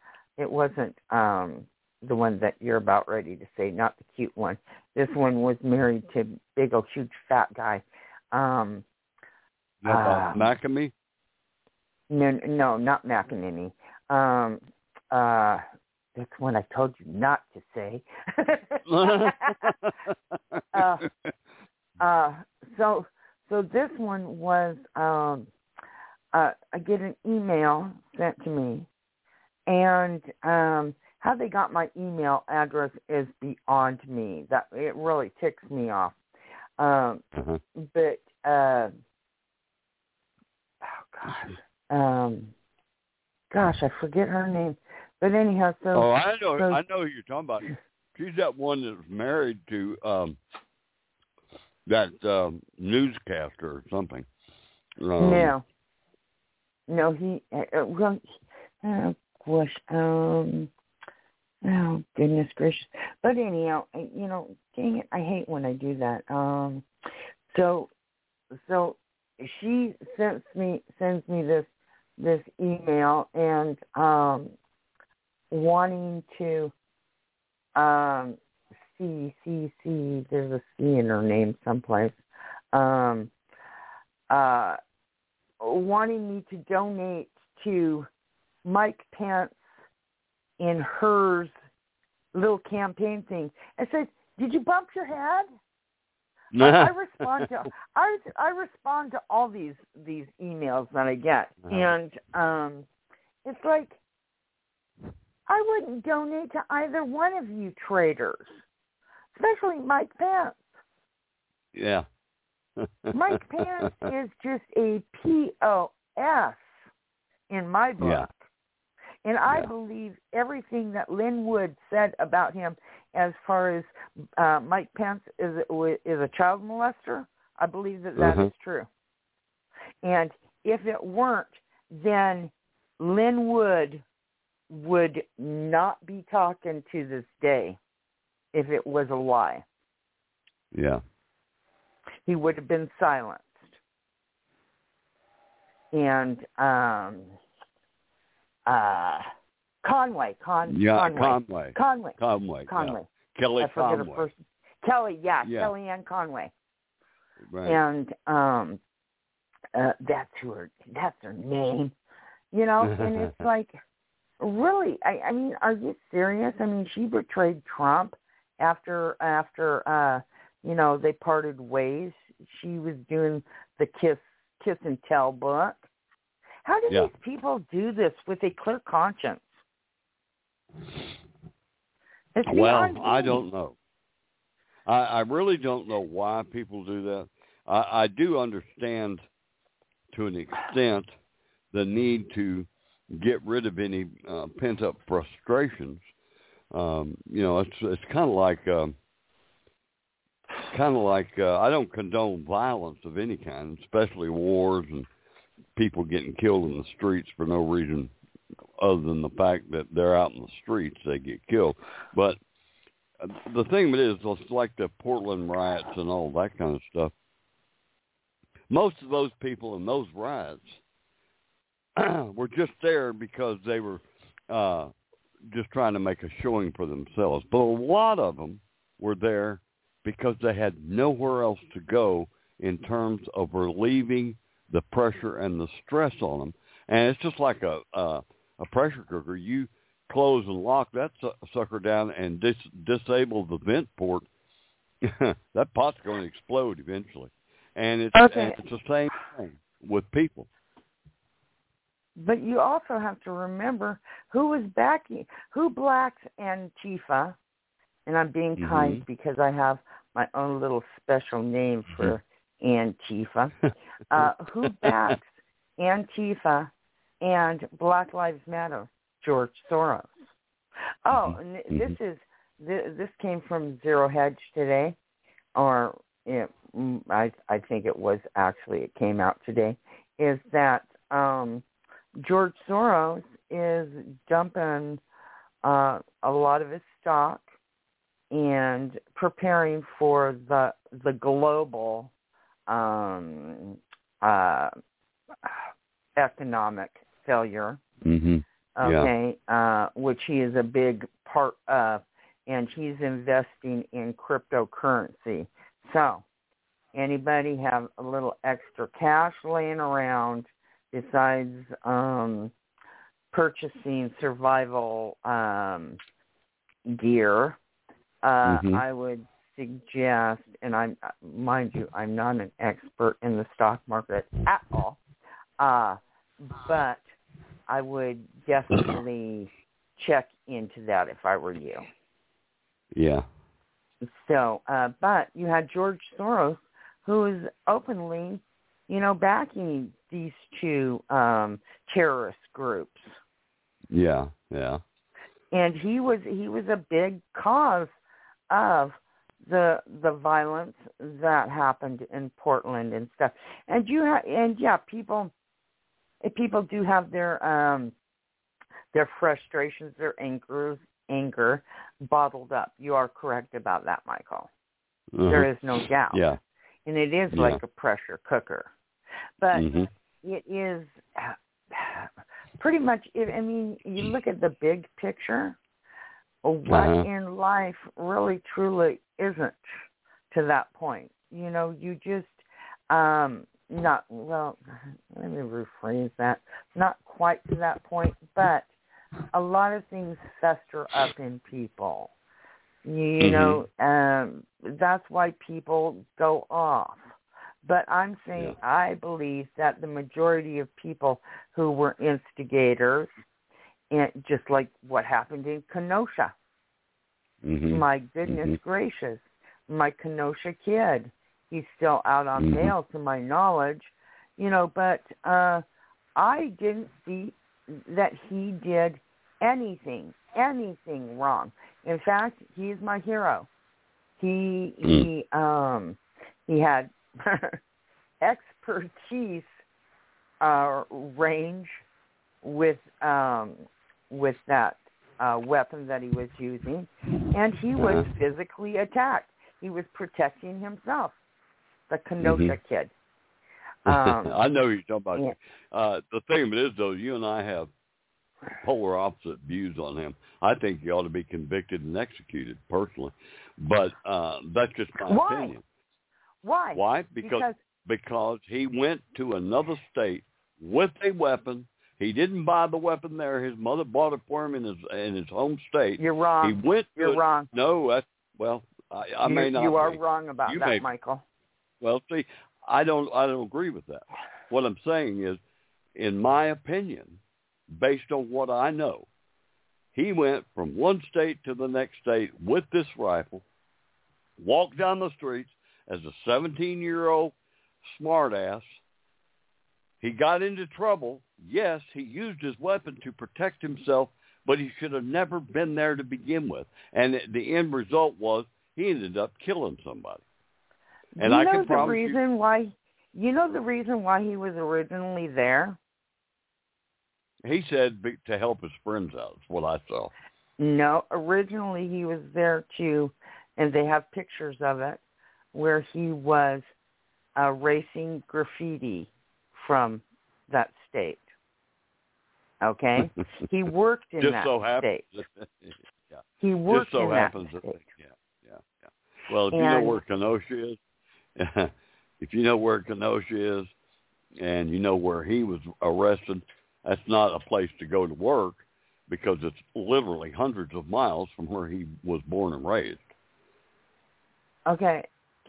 one that you're about ready to say, not the cute one. This one was married to big old huge fat guy. McAmey? No, not McEnany. That's one I told you not to say. So this one was I get an email sent to me, and how they got my email address is beyond me. That it really ticks me off. But gosh, I forget her name. But anyhow, so I know who you're talking about. She's that one that was married to that newscaster or something. No, he. Oh goodness gracious! But anyhow, you know, dang it, I hate when I do that. So she sends me this email and wanting to C. There's a C in her name someplace. Wanting me to donate to Mike Pence in hers little campaign thing. I said, "Did you bump your head?" I respond to all these emails that I get, and it's like, I wouldn't donate to either one of you traitors, especially Mike Pence. Yeah. Mike Pence is just a POS in my book. Yeah. And I believe everything that Lynn Wood said about him as far as Mike Pence is a child molester. I believe that is true. And if it weren't, then Lynn Wood would not be talking to this day if it was a lie. Yeah. He would have been silenced. And Conway. Conway. Conway. Yeah. Kelly I forget her Conway. first. Kelly, Kellyanne Conway. Right. And that's her name. You know, and it's like, really, I mean, are you serious? I mean, she betrayed Trump after you know, they parted ways. She was doing the kiss and tell book. How do these people do this with a clear conscience? Well, I don't know. I really don't know why people do that. I do understand to an extent the need to get rid of any pent-up frustrations. You know, it's kind of like I don't condone violence of any kind, especially wars and people getting killed in the streets for no reason other than the fact that they're out in the streets, they get killed. But the thing of it is, it's like the Portland riots and all that kind of stuff. Most of those people in those riots were just there because they were just trying to make a showing for themselves. But a lot of them were there because they had nowhere else to go in terms of relieving the pressure and the stress on them. And it's just like a pressure cooker. You close and lock that sucker down and disable the vent port, that pot's going to explode eventually. And it's the same thing with people. But you also have to remember who blacks Antifa, and I'm being kind because I have my own little special name for Antifa. Who backs Antifa and Black Lives Matter? George Soros. Oh, and this came from Zero Hedge today, or I think it came out today. Is that George Soros is dumping a lot of his stock and preparing for the global economic failure. Which he is a big part of, and he's investing in cryptocurrency. So, anybody have a little extra cash laying around besides purchasing survival gear? I would suggest, and mind you, I'm not an expert in the stock market at all, but I would definitely check into that if I were you. Yeah. So, but you had George Soros, who is openly, backing these two terrorist groups. Yeah. And he was a big cause of the violence that happened in Portland and stuff. And people do have their frustrations, their anger bottled up. You are correct about that, Michael. There is no doubt. Yeah. And it is like a pressure cooker. But it is pretty much, you look at the big picture, what in life really truly isn't to that point. You just, let me rephrase that. Not quite to that point, but a lot of things fester up in people. That's why people go off. But I'm saying I believe that the majority of people who were instigators, and just like what happened in Kenosha, my goodness gracious, my Kenosha kid, he's still out on bail to my knowledge, but I didn't see that he did anything wrong. In fact, he is my hero. He had expertise range with that weapon that he was using, and he was physically attacked. He was protecting himself. The Kenosha kid. I know who you're talking about. The thing of it is, though, you and I have polar opposite views on him. I think he ought to be convicted and executed, personally. But that's just my opinion. Why? Why? Because he went to another state with a weapon. He didn't buy the weapon there. His mother bought it for him in his home state. You're wrong. He went. You're wrong. No, I may not. You are be. wrong about you that, may. Michael. Well, see, I don't agree with that. What I'm saying is, in my opinion, based on what I know, he went from one state to the next state with this rifle, walked down the streets as a 17-year-old smartass. He got into trouble. Yes, he used his weapon to protect himself, but he should have never been there to begin with. And the end result was he ended up killing somebody. And I can promise you. You know the reason why he was originally there? He said to help his friends out. That's what I saw. No, originally he was there too, and they have pictures of it, where he was erasing graffiti from that state. Okay? He worked in that state. Yeah. He worked in that state. Yeah. Well, if you know where Kenosha is, if you know where Kenosha is, and you know where he was arrested, that's not a place to go to work because it's literally hundreds of miles from where he was born and raised. Okay.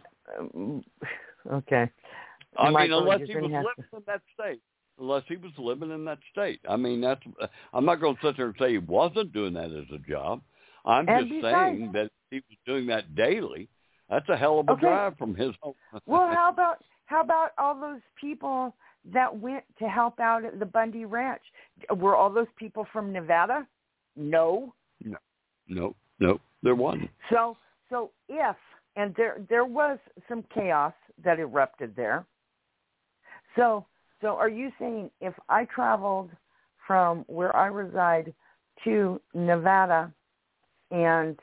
Okay. I mean, unless he was living in that state. Unless he was living in that state. I mean, I'm not going to sit there and say he wasn't doing that as a job. I'm just saying that he was doing that daily. That's a hell of a drive from his home. Well, how about all those people that went to help out at the Bundy Ranch? Were all those people from Nevada? No. No, there wasn't. So if, and there was some chaos that erupted there. So are you saying if I traveled from where I reside to Nevada and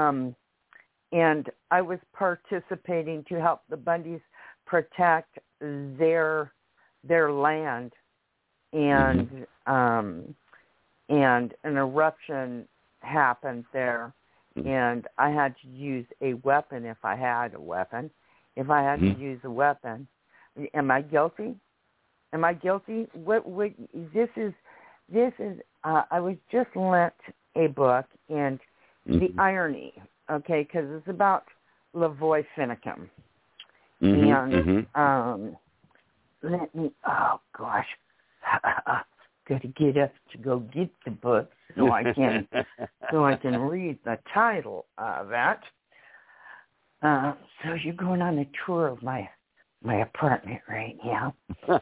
I was participating to help the Bundys protect their land, and an eruption happened there, and I had to use a weapon if I had a weapon. If I had to use a weapon, am I guilty? Am I guilty? What this is I was just lent a book, and the irony, okay, because it's about Lavoy Finicum. And let me, oh gosh, got to get up to go get the book so I can read the title of it. So you're going on a tour of my apartment right now.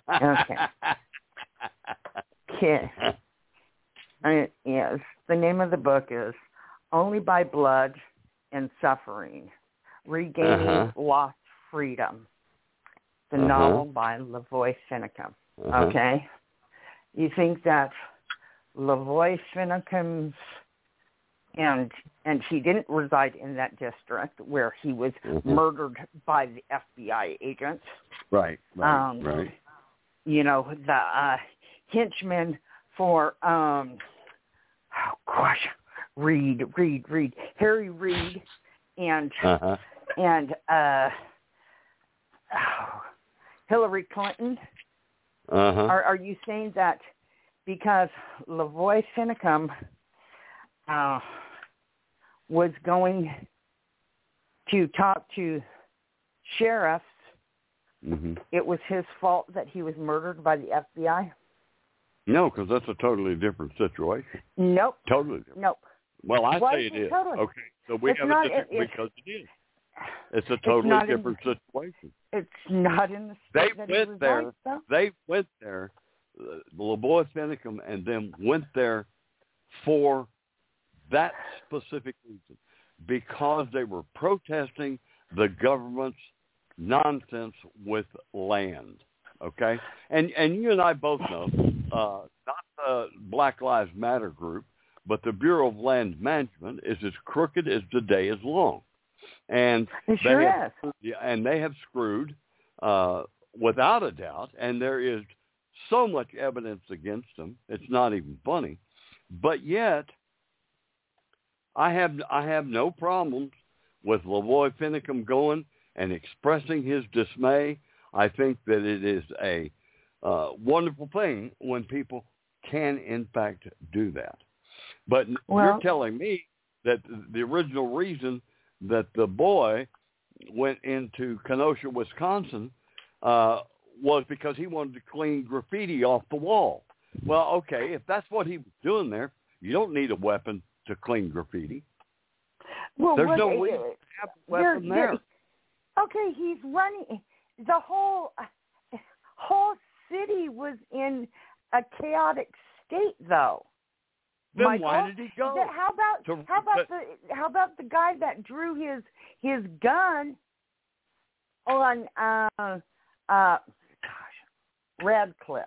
Okay. Yes, the name of the book is Only by Blood and Suffering, Regaining Lost Freedom. The novel by Lavoy Finicum. Okay? You think that Lavoy Finicum's, and he didn't reside in that district where he was murdered by the FBI agents. Right. You know, the henchman for, Reed, Harry Reid, and Hillary Clinton. Are you saying that because Lavoy Finicum was going to talk to sheriffs, it was his fault that he was murdered by the FBI? No, because that's a totally different situation. Nope. Totally different. Nope. Well, I say it is. Totally? Okay, so we have a different because it is. It's a totally different situation. It's not in the state that he resides, though? They went there, Lavoy Finicum, and then went there for that specific reason, because they were protesting the government's nonsense with land. Okay, and you and I both know, not the Black Lives Matter group, but the Bureau of Land Management is as crooked as the day is long. And it sure is. And they have screwed without a doubt, and there is so much evidence against them, it's not even funny. But yet, I have no problems with Lavoy Finicum going and expressing his dismay. I think that it is a wonderful thing when people can, in fact, do that. But you're telling me that the original reason that the boy went into Kenosha, Wisconsin, was because he wanted to clean graffiti off the wall. Well, okay, if that's what he was doing there, you don't need a weapon to clean graffiti. Well, there's no reason to have a weapon there. Okay, he's running. The whole city was in a chaotic state, though. Then Michael, why did he go? How about the guy that drew his gun on Radcliffe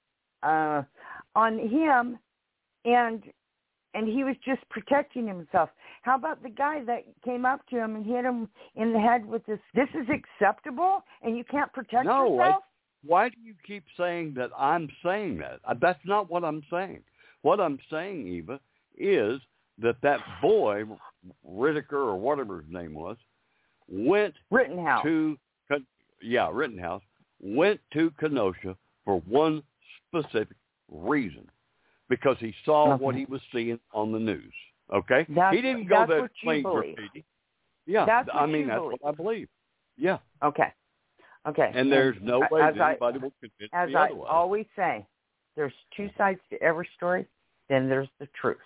on him, and he was just protecting himself. How about the guy that came up to him and hit him in the head with this? This is acceptable, and you can't protect yourself? Why do you keep saying that I'm saying that? That's not what I'm saying. What I'm saying, Eva, is that boy, Rittenhouse or whatever his name was, went Rittenhouse. Rittenhouse went to Kenosha for one specific reason, because he saw what he was seeing on the news. Okay, he didn't go there to clean graffiti. Yeah, that's what I believe. Yeah. Okay. And there's no way anybody will convince me otherwise. As I always say, there's two sides to every story. Then there's the truth.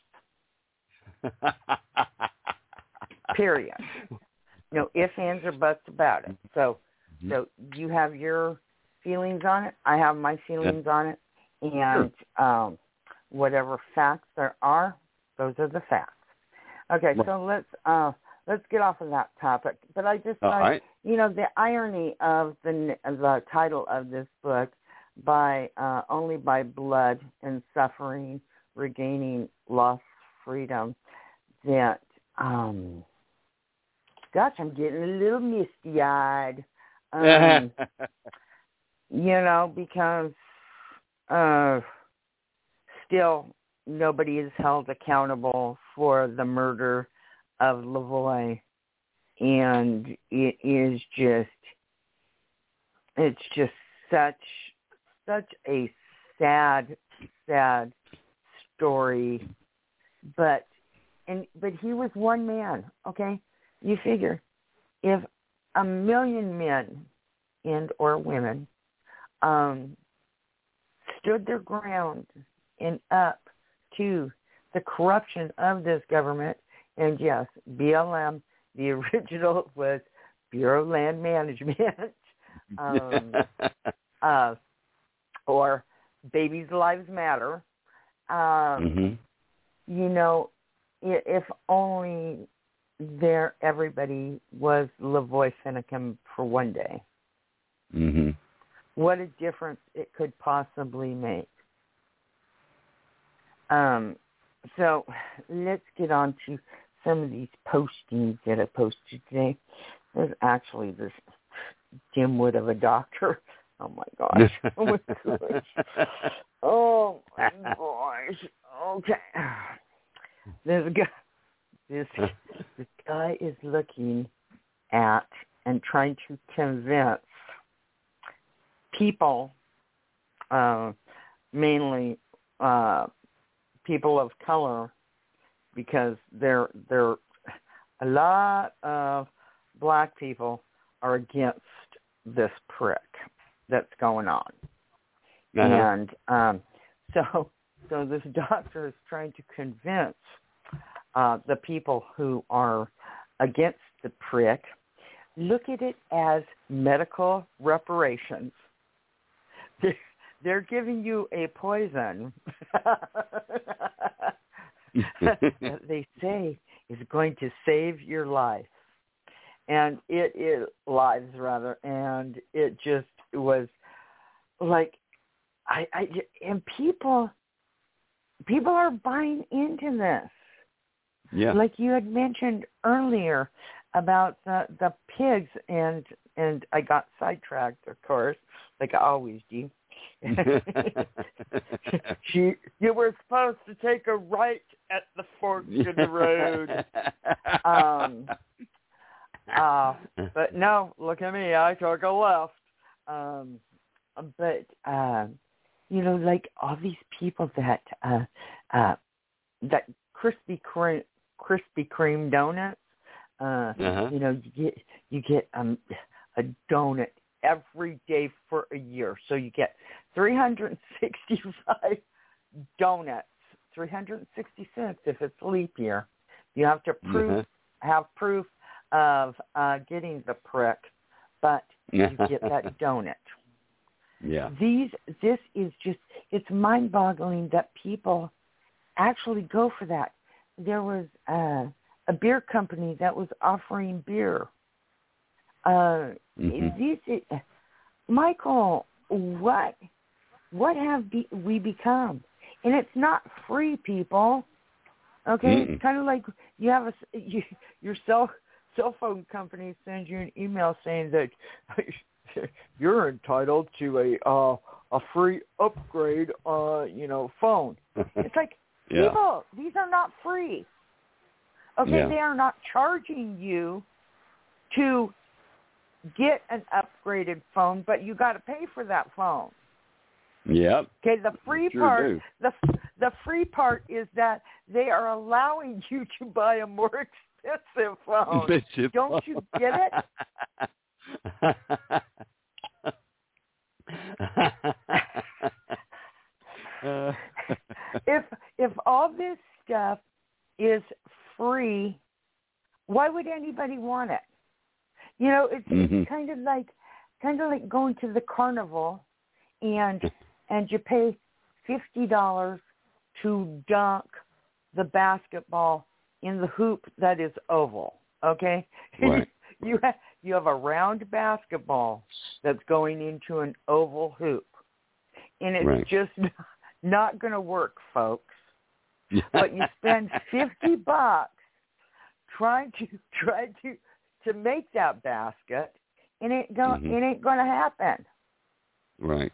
Period. No ifs, ands, or buts about it. So you have your feelings on it. I have my feelings on it. And whatever facts there are, those are the facts. Okay, so let's get off of that topic. But I just thought, the irony of the title of this book, Only by Blood and Suffering, Regaining Lost Freedom, that, gosh, I'm getting a little misty-eyed, because still nobody is held accountable for the murder of Lavoy, and it's just such a sad story, but he was one man. Okay, you figure if 1 million men and or women stood their ground and up to the corruption of this government, and yes, BLM, the original was Bureau of Land Management, or Babies' Lives Matter. If only everybody was Lavoy Finicum for one day. Mm-hmm. What a difference it could possibly make. So let's get on to some of these postings that I posted today. There's actually this dimwit of a doctor. Oh, my gosh. Oh, my gosh. Oh, my gosh. Okay. This guy is looking at and trying to convince people, mainly people of color, because there a lot of black people are against this prick that's going on. And so this doctor is trying to convince the people who are against the prick, look at it as medical reparations. They're giving you a poison that they say is going to save your life. And it is lives, rather. And it just was like, and people are buying into this. Yeah. Like you had mentioned earlier about the pigs, and I got sidetracked, of course, like I always do. You were supposed to take a right at the fork in the road. But no, look at me. I took a left. But like all these people that Krispy Kreme donuts. You get a donut every day for a year, so you get 365 donuts, 366 if it's leap year. You have to have proof of getting the prick, but you get that donut. Yeah. This is just, it's mind-boggling that people actually go for that. There was a beer company that was offering beer. Michael, what have we become? And it's not free, people. Okay, it's kind of like you have your cell phone company sends you an email saying that you're entitled to a free upgrade, phone. It's like, people, these are not free. Okay, they are not charging you to get an upgraded phone, but you got to pay for that phone. Yeah. Okay, the free part, the free part is that they are allowing you to buy a more expensive phone. Don't you get it? If all this stuff is free, why would anybody want it? It's kind of like going to the carnival and you pay $50 to dunk the basketball in the hoop that is oval. Okay, right. You have a round basketball that's going into an oval hoop, and it's just not going to work, folks. But you spend $50 trying to make that basket, and it ain't going to happen. Right.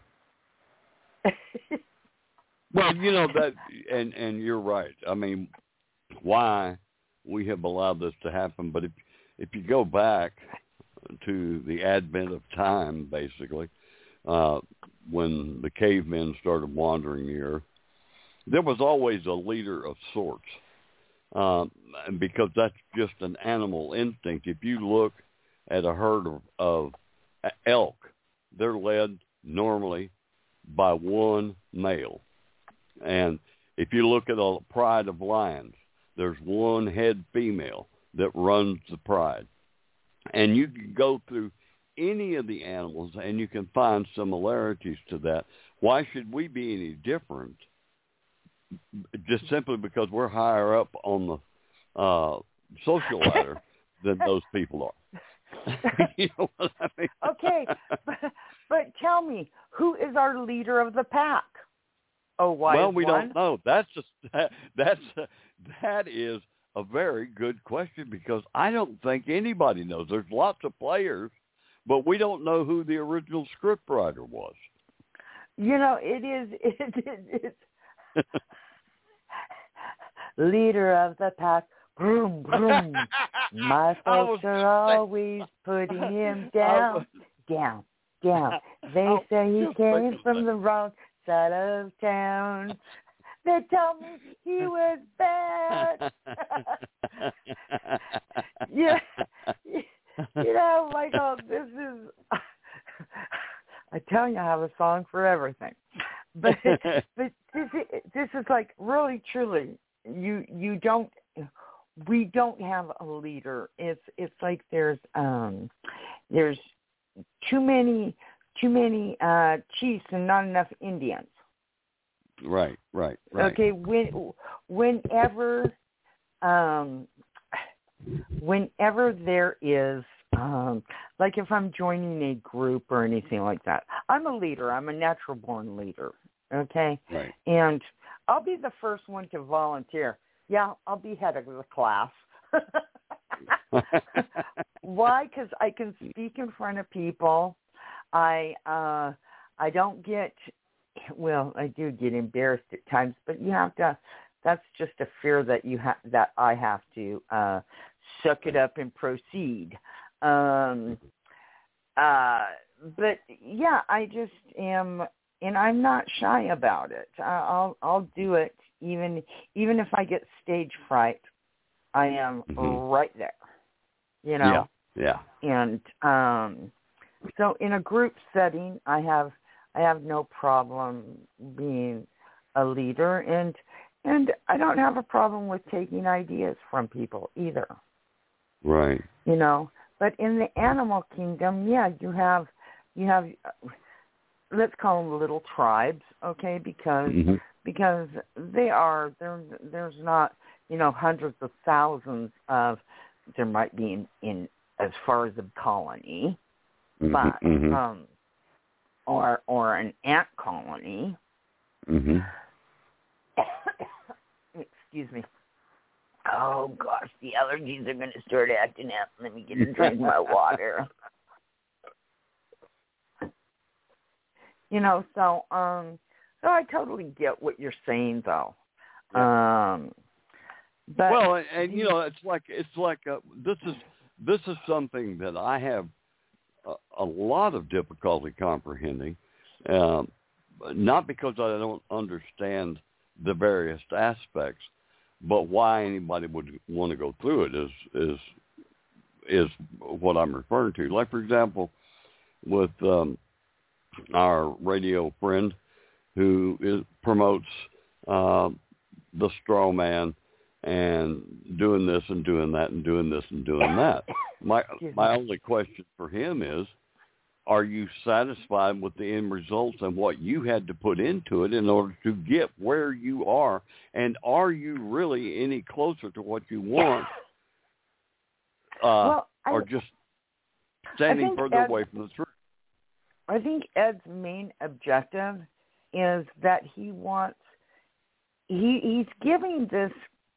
Well, that, and you're right. I mean, why we have allowed this to happen, but if you go back to the advent of time, basically, when the cavemen started wandering the earth, there was always a leader of sorts, because that's just an animal instinct. If you look at a herd of elk, they're led normally by one male. And if you look at a pride of lions, there's one head female that runs the pride. And you can go through any of the animals and you can find similarities to that. Why should we be any different? Just simply because we're higher up on the social ladder than those people are. You know what I mean? Okay, but tell me, who is our leader of the pack? Oh, why? Well, we don't know. That is a very good question, because I don't think anybody knows. There's lots of players, but we don't know who the original scriptwriter was. It's leader of the pack. Boom, boom. My folks are always putting him down. They say he came from the wrong side of town. They tell me he was bad. Michael, this is... I tell you, I have a song for everything. But this is like, really, truly, we don't have a leader. It's like there's too many chiefs and not enough Indians. Right. Okay, whenever there is, like if I'm joining a group or anything like that, I'm a leader. I'm a natural-born leader, okay? Right. And I'll be the first one to volunteer. Yeah, I'll be head of the class. Why? Because I can speak in front of people. I I don't get, well, I do get embarrassed at times, but you have to, that's just a fear that that I have to suck it up and proceed. But yeah, I just am, and I'm not shy about it. I'll do it even if I get stage fright. I am right there, you know. Yeah. And so in a group setting, I have no problem being a leader, and I don't have a problem with taking ideas from people either. Right. You know, but in the animal kingdom, yeah, you have let's call them little tribes, okay? Because there's not, you know, hundreds of thousands of, there might be in as far as a colony, but or an ant colony. Excuse me. Oh gosh, the allergies are going to start acting up. Let me get a drink of my water. You know, so I totally get what you're saying, though. Yeah. But well, and you know, it's like this is something that I have a lot of difficulty comprehending, not because I don't understand the various aspects, but why anybody would want to go through it is what I'm referring to. Like, for example, with our radio friend who promotes the straw man and doing this and doing that and doing this and doing that. My only question for him is, are you satisfied with the end results and what you had to put into it in order to get where you are? And are you really any closer to what you want? Or just standing further away from the truth? I think Ed's main objective is that he wants, he's giving this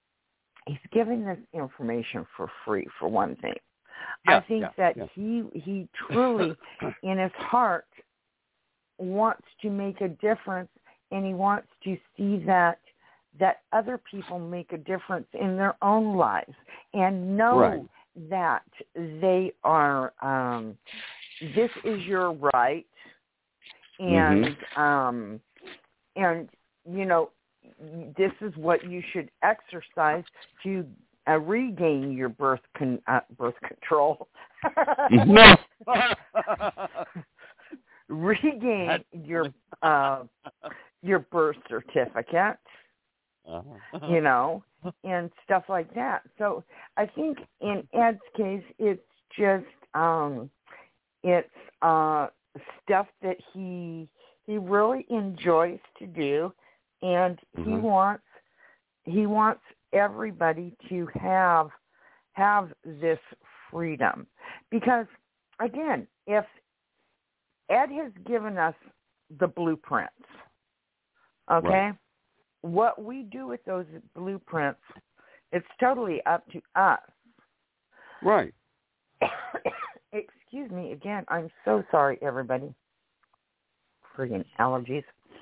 information for free, for one thing. I think that he truly, in his heart, wants to make a difference, and he wants to see that other people make a difference in their own lives and know that they are, this is your right, and and you know, this is what you should exercise to regain your birth control. Regain your birth certificate. You know, and stuff like that. So I think in Ed's case, it's just it's stuff that he really enjoys to do, and he wants everybody to have this freedom. Because again, if Ed has given us the blueprints, okay, what we do with those blueprints, it's totally up to us. Right. Excuse me again. I'm so sorry, everybody. Friggin' allergies.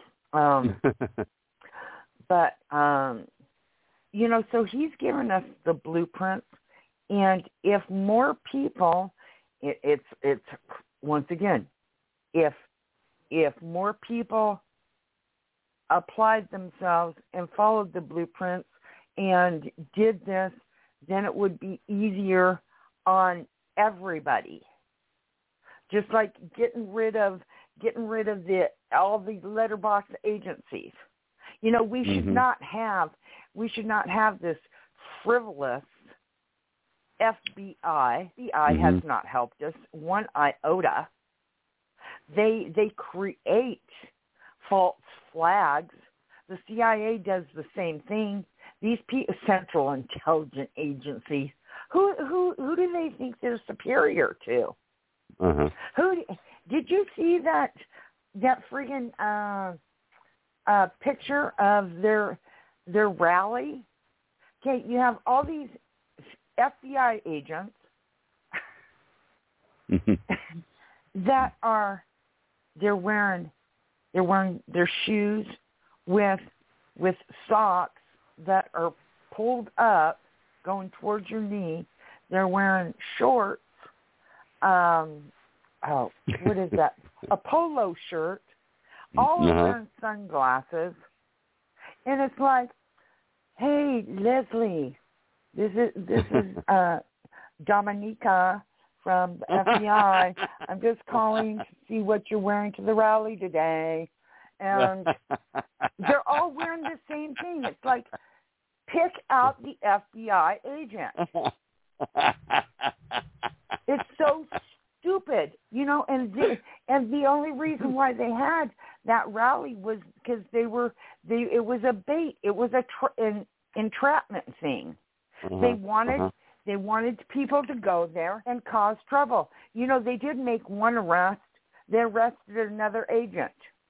But you know, so he's given us the blueprints, and if more people, it's once again, if more people applied themselves and followed the blueprints and did this, then it would be easier on everybody. Just like getting rid of all the letterbox agencies. You know, we should not have this frivolous FBI. FBI has not helped us one iota. They create false flags. The CIA does the same thing. These Central Intelligence Agencies, who do they think they're superior to? Who did you see that friggin' picture of their rally? Okay, you have all these FBI agents that they're wearing They're wearing their shoes with socks that are pulled up, going towards your knee. They're wearing shorts. What is that? A polo shirt. All are wearing sunglasses. And it's like, hey, Leslie, this is Dominica from the FBI. I'm just calling to see what you're wearing to the rally today. And they're all wearing the same thing. It's like, pick out the FBI agent. It's so stupid, and the only reason why they had that rally was because it was a bait. It was an entrapment thing. They wanted people to go there and cause trouble. They did make one arrest. They arrested another agent.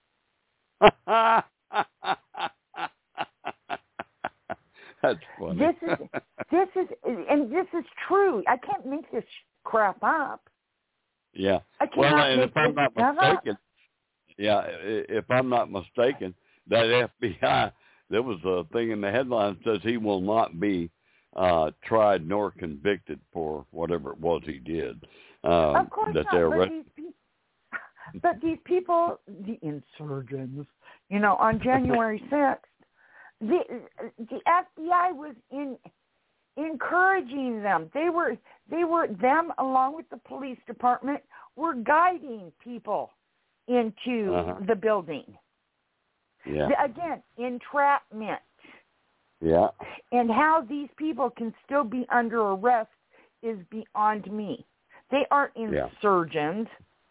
That's funny. This is true. I can't make this crap up. Yeah. Well, and if I'm not mistaken, if I'm not mistaken, that FBI, there was a thing in the headline that says he will not be tried nor convicted for whatever it was he did. Of course that not. But these people, the insurgents, on January 6th, the FBI was encouraging them. They were them along with the police department were guiding people into the building. Yeah. Again, entrapment. Yeah. And how these people can still be under arrest is beyond me. They aren't insurgents.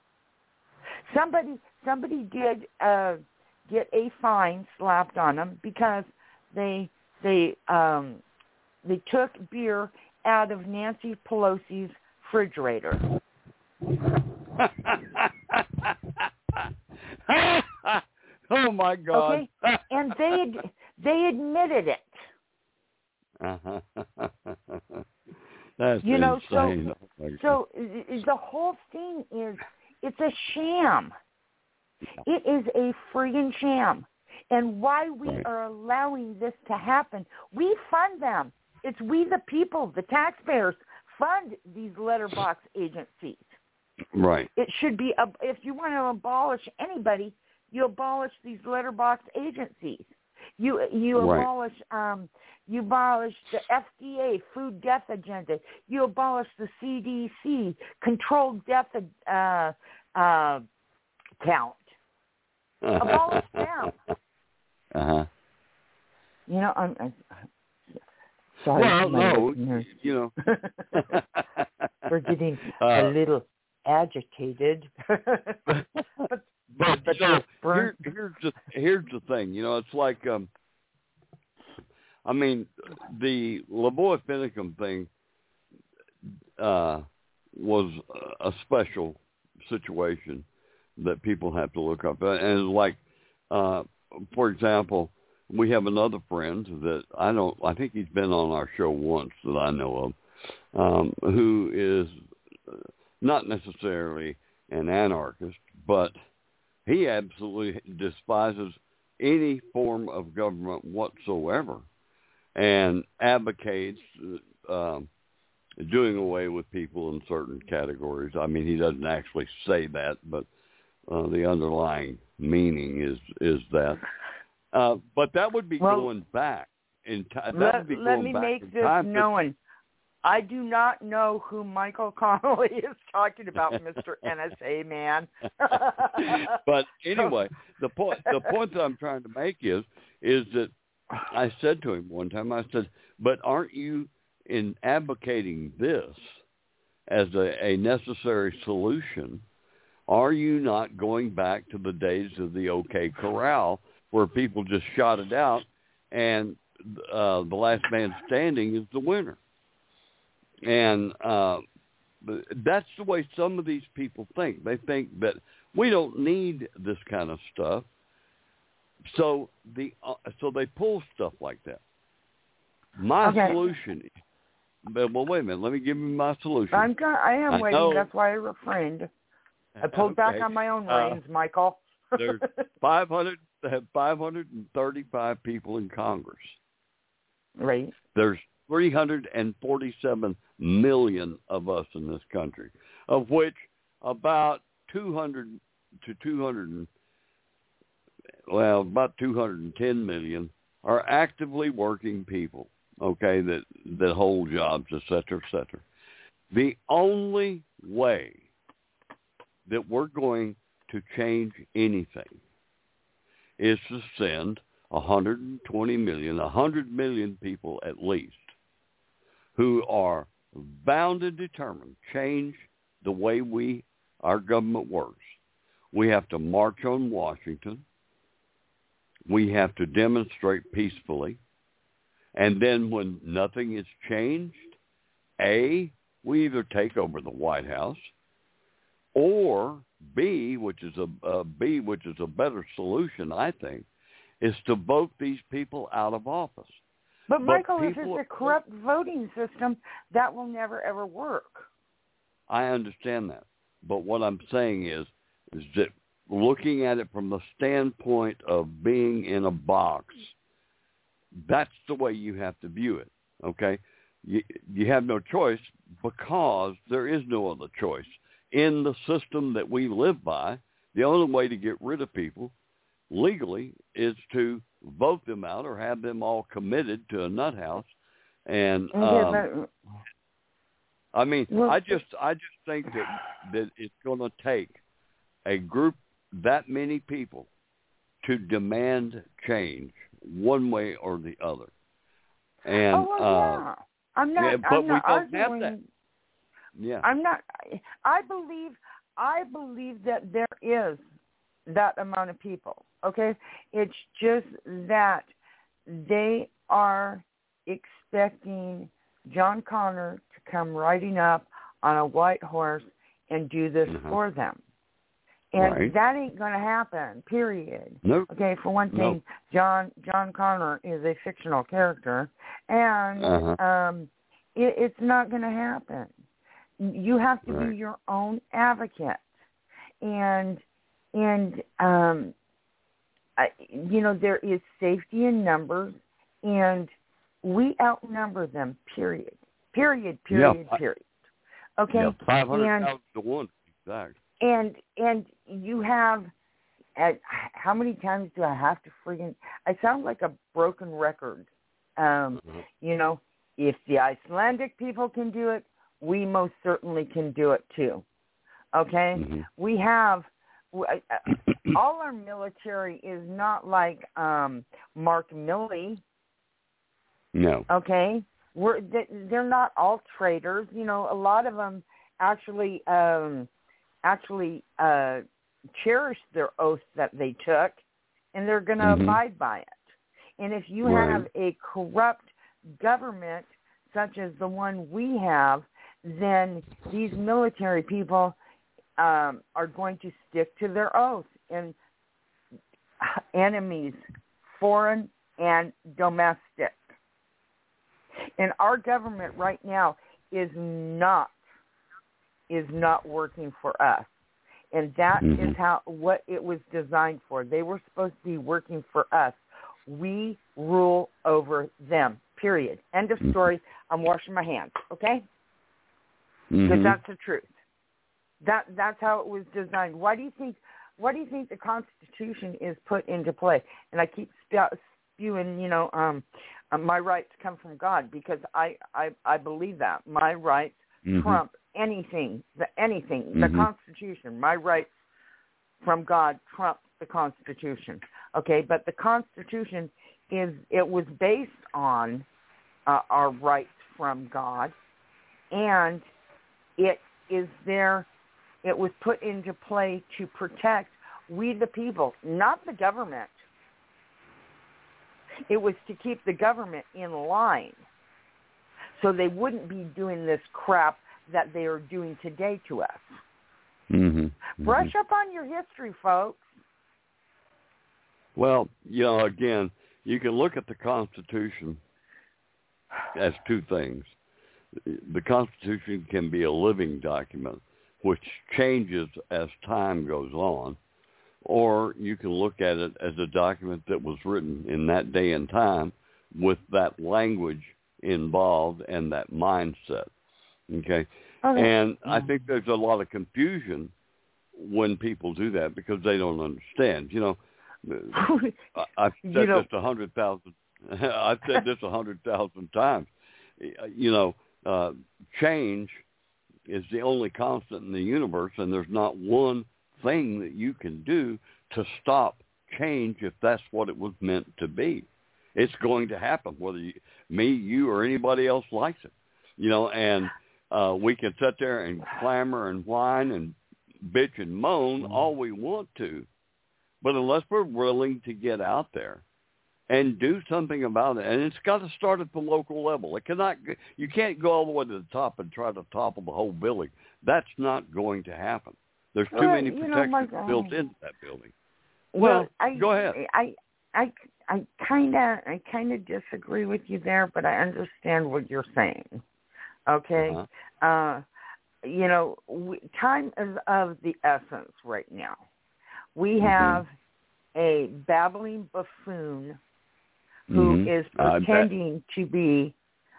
Somebody did get a fine slapped on them because they took beer out of Nancy Pelosi's refrigerator. Oh my God! Okay, and they admitted it. That's insane. So the whole thing is, it's a sham. It is a friggin' sham. And why we are allowing this to happen, we fund them. It's we the people, the taxpayers, fund these letterbox agencies. Right. It should be, if you want to abolish anybody, you abolish these letterbox agencies. You abolish the FDA, Food Death Agenda. You abolish the CDC, Controlled Death Count. Abolish them. I'm sorry. Well, no, we're getting a little agitated. But here's the thing. It's like, the LaVoy Finicum thing was a special situation that people have to look up. And it's like, for example, we have another friend that I think he's been on our show once that I know of, who is not necessarily an anarchist, but he absolutely despises any form of government whatsoever and advocates doing away with people in certain categories. I mean, he doesn't actually say that, but the underlying meaning is that. But that would be going back in time. Let me make this known. I do not know who Michael Connolly is talking about, Mr. NSA man. But anyway, the point that I'm trying to make is that I said to him one time, I said, but aren't you in advocating this as a necessary solution? Are you not going back to the days of the OK Corral where people just shot it out and the last man standing is the winner? And that's the way some of these people think. They think that we don't need this kind of stuff. So they pull stuff like that. My solution. Well, wait a minute. Let me give you my solution. I am waiting. That's why I refrained. I pulled back on my own reins, Michael. There's 535 people in Congress. Right. There's 347 million of us in this country, of which about 210 million are actively working people, okay, that hold jobs, et cetera, et cetera. The only way that we're going to change anything is to send 100 million people at least, who are bound and determined to change the way our government works. We have to march on Washington. We have to demonstrate peacefully. And then when nothing is changed, A, we either take over the White House, or B, which is a better solution, I think, is to vote these people out of office. But Michael, if it's a corrupt voting system, that will never, ever work. I understand that. But what I'm saying is that looking at it from the standpoint of being in a box, that's the way you have to view it, okay? You have no choice because there is no other choice. In the system that we live by, the only way to get rid of people legally is to vote them out or have them all committed to a nut house. And I mean, I just think that it's going to take a group that many people to demand change one way or the other. And I'm not arguing. Have that. Yeah. I believe that there is that amount of people. Okay, it's just that they are expecting John Connor to come riding up on a white horse and do this for them. And that ain't going to happen, period. Nope. Okay, for one thing, John Connor is a fictional character, and it's not going to happen. You have to be your own advocate. And there is safety in numbers, and we outnumber them, period. Period. Okay? Yeah, 500,000 to 1, exactly. And you have, how many times do I have to I sound like a broken record. If the Icelandic people can do it, we most certainly can do it too. Okay? We have, all our military is not like Mark Milley. No. Okay? They're not all traitors. A lot of them actually cherish their oath that they took, and they're going to abide by it. And if you have a corrupt government such as the one we have, then these military people are going to stick to their oath. And enemies, foreign and domestic. And our government right now is not working for us. And that is what it was designed for. They were supposed to be working for us. We rule over them, period. End of story. I'm washing my hands, okay? Because that's the truth. That's how it was designed. Why do you think the Constitution is put into play? And I keep spewing, my rights come from God, because I believe that. My rights trump anything. The Constitution. My rights from God trump the Constitution. Okay, but the Constitution was based on our rights from God, and it was put into play to protect we the people, not the government. It was to keep the government in line so they wouldn't be doing this crap that they are doing today to us. Brush up on your history, folks. Well, again, you can look at the Constitution as two things. The Constitution can be a living document, which changes as time goes on, or you can look at it as a document that was written in that day and time with that language involved and that mindset. Okay? And I think there's a lot of confusion when people do that because they don't understand. You know, I've said this 100,000. I've said this 100,000 times. You know, change is the only constant in the universe, and there's not one thing that you can do to stop change if that's what it was meant to be. It's going to happen, whether you, or anybody else likes it. You know, and we can sit there and clamor and whine and bitch and moan all we want to, but unless we're willing to get out there and do something about it, and it's got to start at the local level. It cannot. You can't go all the way to the top and try to topple the whole building. That's not going to happen. There's too many protections built into that building. Well, go ahead. I kind of disagree with you there, but I understand what you're saying. Okay, you know, time is of the essence right now. We have a babbling buffoon who is pretending to be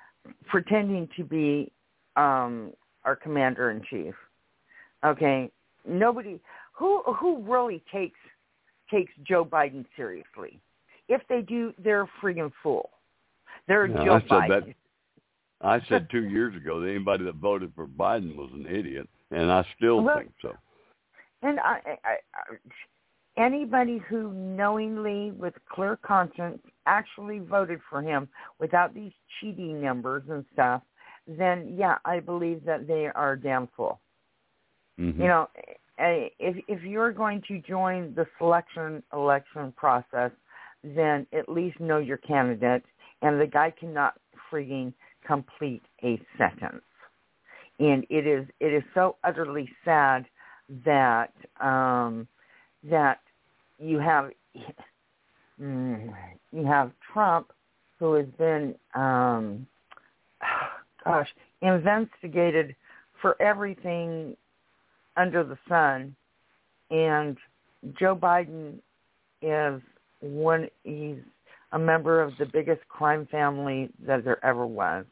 our commander-in-chief. Okay, nobody who really takes Joe Biden seriously. If they do, they're a friggin' fool. They're Joe Biden. I said 2 years ago that anybody that voted for Biden was an idiot, and I still think so. And anybody who knowingly, with clear conscience, actually voted for him without these cheating numbers and stuff, then, yeah, I believe that they are a damn fool. You know, if you're going to join the election process, then at least know your candidate, and the guy cannot frigging complete a sentence. And it is so utterly sad that that you have Trump, who has been investigated for everything under the sun, and Joe Biden is he's a member of the biggest crime family that there ever was.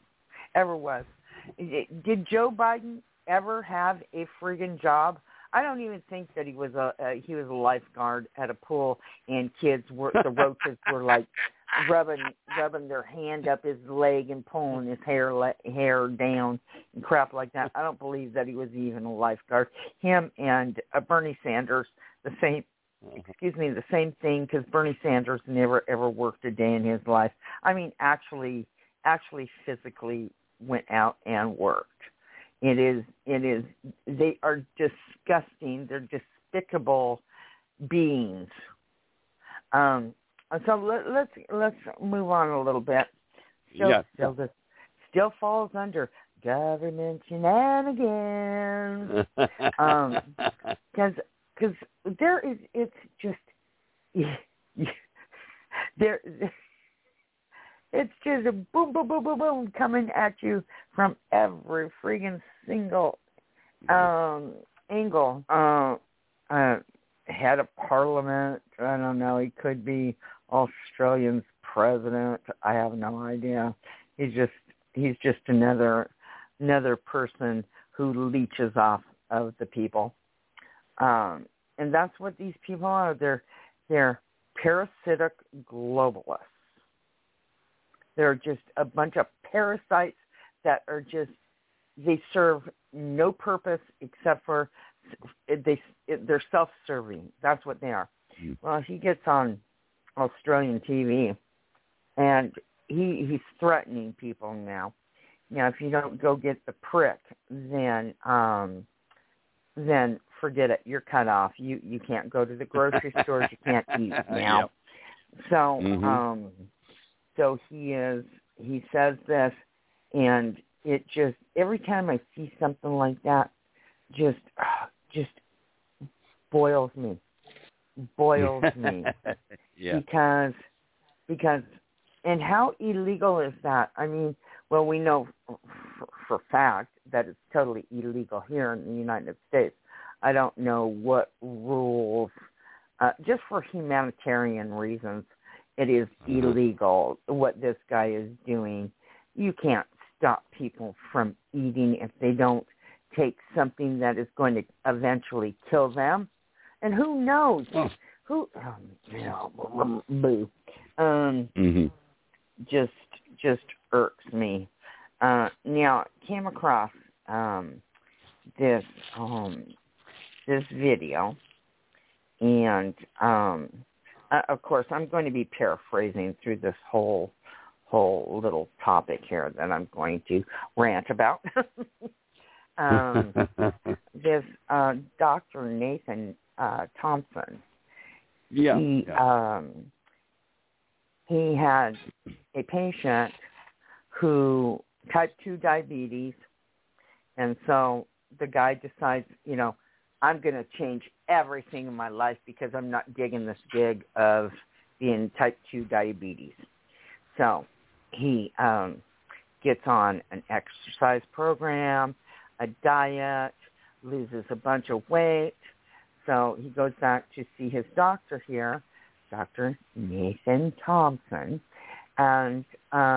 Did Joe Biden ever have a friggin' job? I don't even think that he was a lifeguard at a pool, and the roaches were like rubbing their hand up his leg and pulling his hair down and crap like that. I don't believe that he was even a lifeguard. Him and Bernie Sanders, the same thing, because Bernie Sanders never ever worked a day in his life. I mean, actually physically went out and worked. They are disgusting. They're despicable beings. So let's move on a little bit. Still falls under government shenanigans. Because it's just a boom, boom, boom, boom, boom coming at you from every friggin' single angle. Head of parliament, I don't know, he could be Australia's president. I have no idea. He's just another person who leeches off of the people. And that's what these people are. They're parasitic globalists. They're just a bunch of parasites that are they serve no purpose except for they're self-serving. That's what they are. Well, he gets on Australian TV, and he's threatening people now. Now, if you don't go get the prick, then forget it. You're cut off. You can't go to the grocery stores. You can't eat now. So so he says this, and it just every time I see something like that, just boils me. Yeah. Because and how illegal is that? I mean, well, we know for fact that it's totally illegal here in the United States. I don't know what rules just for humanitarian reasons, it is illegal what this guy is doing. You can't stop people from eating if they don't take something that is going to eventually kill them. And who knows? Boo. Just irks me. Now, came across this video, and of course, I'm going to be paraphrasing through this whole little topic here that I'm going to rant about. This Dr. Nathan Thompson. He had a patient who type 2 diabetes, and so the guy decides, I'm going to change everything in my life because I'm not digging this gig of being type 2 diabetes. So he gets on an exercise program, a diet, loses a bunch of weight. So he goes back to see his doctor here, Dr. Nathan Thompson, and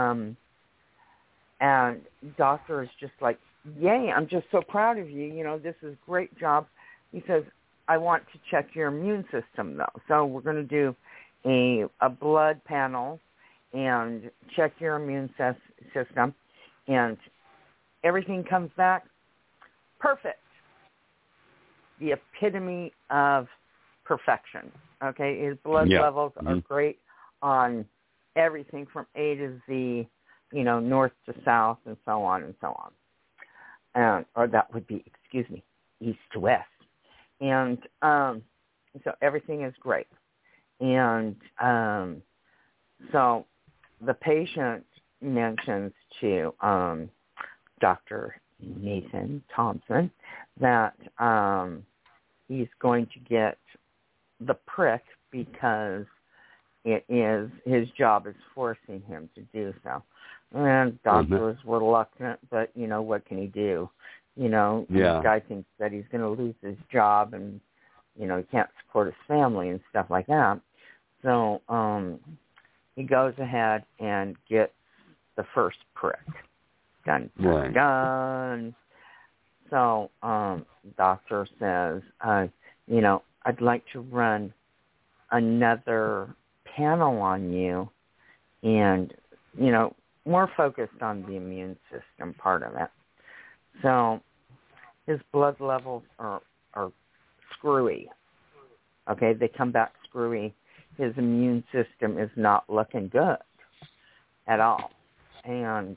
doctor is just like, yay, I'm just so proud of you. This is a great job. He says, I want to check your immune system, though. So we're going to do a blood panel and check your immune system, and everything comes back perfect. The epitome of perfection. Okay, his blood levels are great on everything from A to Z, north to south, and so on and so on. Or that would be, east to west. And so everything is great. And so the patient mentions to Dr. Nathan Thompson that he's going to get the prick because it is his job is forcing him to do so. And doctor is reluctant, but what can he do? This guy thinks that he's going to lose his job, and he can't support his family and stuff like that. So he goes ahead and gets the first prick. Dun, dun, dun. So doctor says, I'd like to run another panel on you, and more focused on the immune system part of it. So his blood levels are screwy. Okay, they come back screwy. His immune system is not looking good at all. And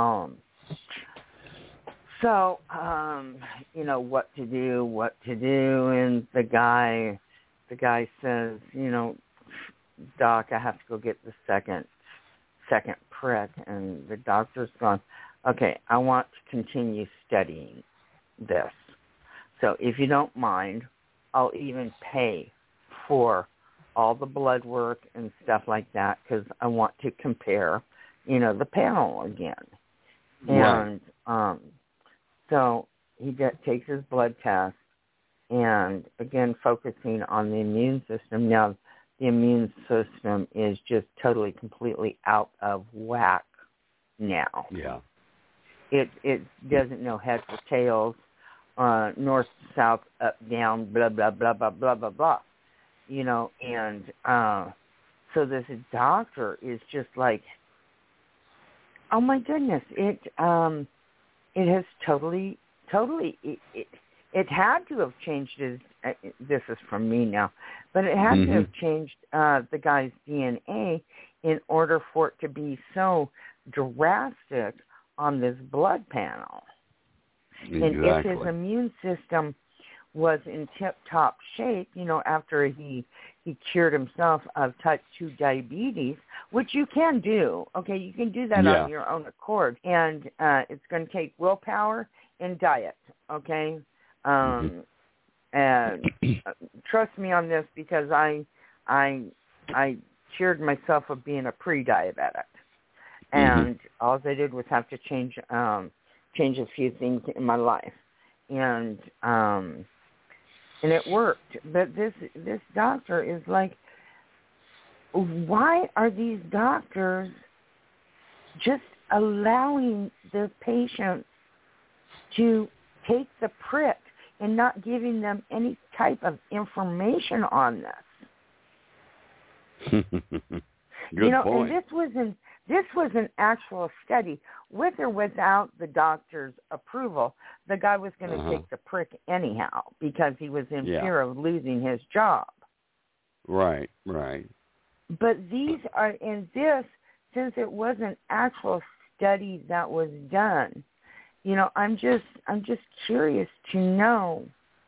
so, what to do, and the guy says, Doc, I have to go get the second prick, and the doctor's gone, okay, I want to continue studying this. So if you don't mind, I'll even pay for all the blood work and stuff like that because I want to compare, the panel again. And so he takes his blood test, and again, focusing on the immune system. Now, the immune system is just totally, completely out of whack now. Yeah. It doesn't know heads or tails, north, south, up, down, blah, blah, blah, blah, blah, blah, blah. And so this doctor is just like, oh my goodness, it has totally, it had to have changed his, this is from me now, but it had to have changed the guy's DNA in order for it to be so drastic on this blood panel. Exactly. And if his immune system was in tip-top shape, after he cured himself of type 2 diabetes, which you can do, okay? You can do that on your own accord. And it's going to take willpower and diet, okay? And trust me on this because I cured myself of being a pre-diabetic. And all I did was have to change a few things in my life. And and it worked. But this doctor is like, why are these doctors just allowing the patients to take the prick and not giving them any type of information on this? Good point. And this was an actual study. With or without the doctor's approval, the guy was going to take the prick anyhow because he was in fear of losing his job. Right. But these are, in this, since it was an actual study that was done, I'm just curious to know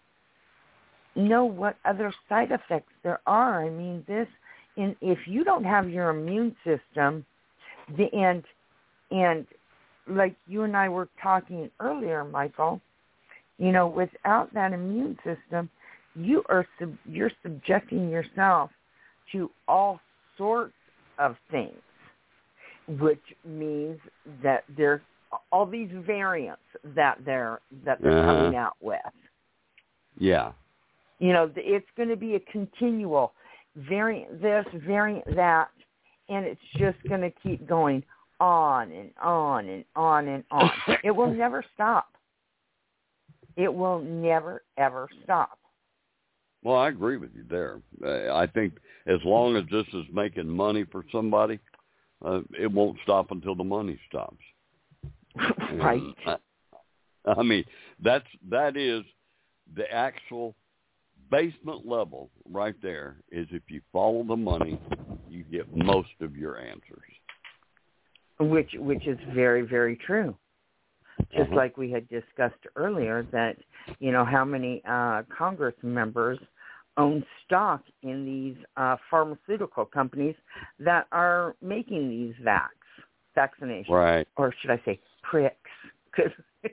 what other side effects there are. I mean, if you don't have your immune system, and like you and I were talking earlier, Michael, without that immune system, you're subjecting yourself to all sorts of things, which means that there's all these variants that they're coming out with. Yeah. It's going to be a continual variant this, variant that, and it's just going to keep going on and on and on and on. It will never stop. It will never, ever stop. Well, I agree with you there. I think as long as this is making money for somebody, it won't stop until the money stops. Right. I mean, that is the actual basement level right there, is if you follow the money, you get most of your answers. Which is very, very true. Just like we had discussed earlier that, how many Congress members own stock in these pharmaceutical companies that are making these vaccinations. Right. Or should I say pricks? 'Cause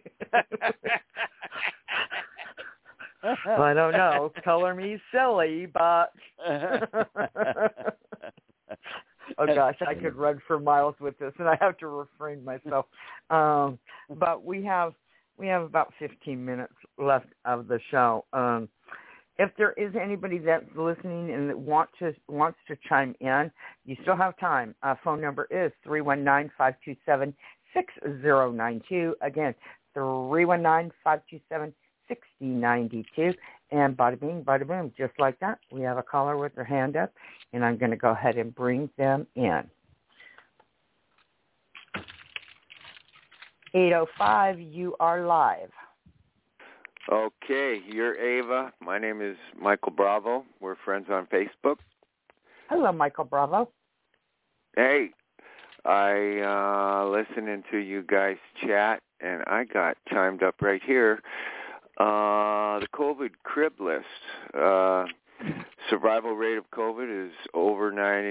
well, I don't know. Color me silly, but oh gosh, I could run for miles with this, and I have to refrain myself. But we have about 15 minutes left of the show. If there is anybody that's listening and that wants to chime in, you still have time. Phone number is 319-527-6092. Again, 319-527-6092. And bada bing, bada boom, just like that, we have a caller with their hand up, and I'm going to go ahead and bring them in. 805, you are live. Okay, you're Ava. My name is Michael Bravo. We're friends on Facebook. Hello, Michael Bravo. Hey, I listening to you guys chat, and I got chimed up right here. The COVID crib list. Survival rate of COVID is over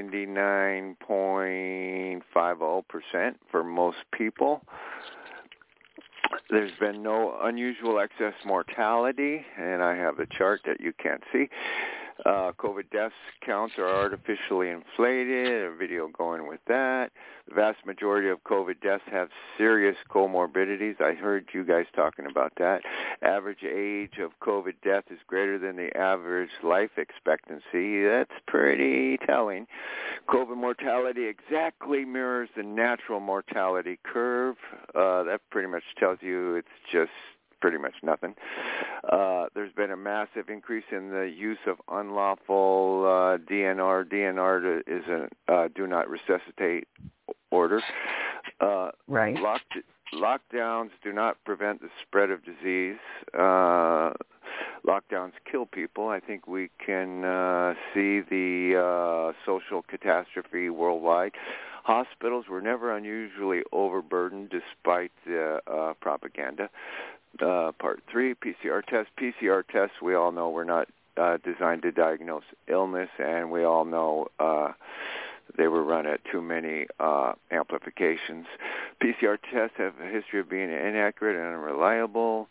99.50% for most people. There's been no unusual excess mortality, and I have the chart that you can't see. COVID deaths counts are artificially inflated, a video going with that. The vast majority of COVID deaths have serious comorbidities. I heard you guys talking about that. Average age of COVID death is greater than the average life expectancy. That's pretty telling. COVID mortality exactly mirrors the natural mortality curve. That pretty much tells you it's just pretty much nothing. There's been a massive increase in the use of unlawful DNR. DNR is a do not resuscitate order. Right. Lockdowns do not prevent the spread of disease. Lockdowns kill people. I think we can see the social catastrophe worldwide. Hospitals were never unusually overburdened despite the propaganda. Part 3, PCR tests. PCR tests, we all know, were not designed to diagnose illness, and we all know they were run at too many amplifications. PCR tests have a history of being inaccurate and unreliable.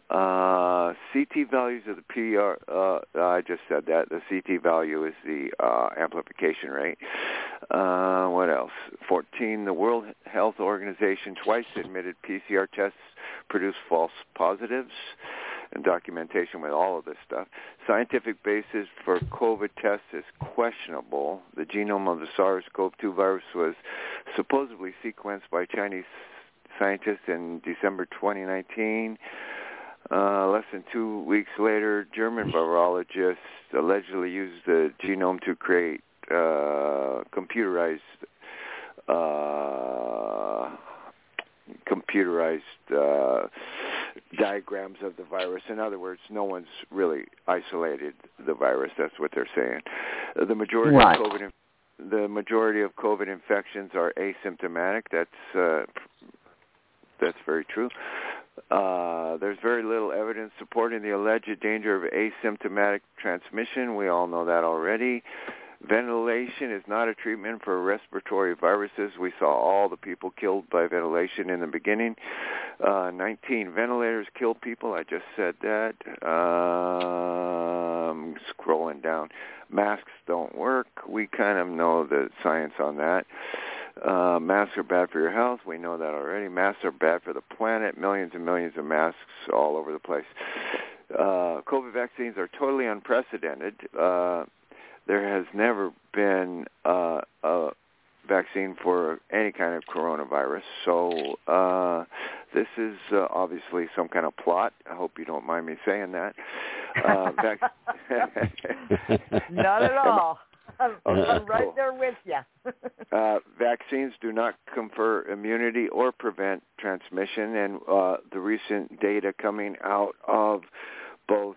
CT values of the PR, I just said that. The CT value is the amplification rate. What else? 14, the World Health Organization twice admitted PCR tests produce false positives. and documentation with all of this stuff. Scientific basis for COVID tests is questionable. The genome of the SARS-CoV-2 virus was supposedly sequenced by Chinese scientists in December 2019. Less than 2 weeks later, German virologists allegedly used the genome to create computerized diagrams of the virus. In other words, no one's really isolated the virus. That's what they're saying. The majority of COVID infections are asymptomatic. That's very true. There's very little evidence supporting the alleged danger of asymptomatic transmission. We all know that already. Ventilation is not a treatment for respiratory viruses. We saw all the people killed by ventilation in the beginning. 19 ventilators kill people. I just said that. Scrolling down. Masks don't work. We kind of know the science on that. Masks are bad for your health. We know that already. Masks are bad for the planet. Millions and millions of masks all over the place. COVID vaccines are totally unprecedented. There has never been a vaccine for any kind of coronavirus. So this is obviously some kind of plot. I hope you don't mind me saying that. Not at all. I'm right cool. there with you. Vaccines do not confer immunity or prevent transmission, and the recent data coming out of both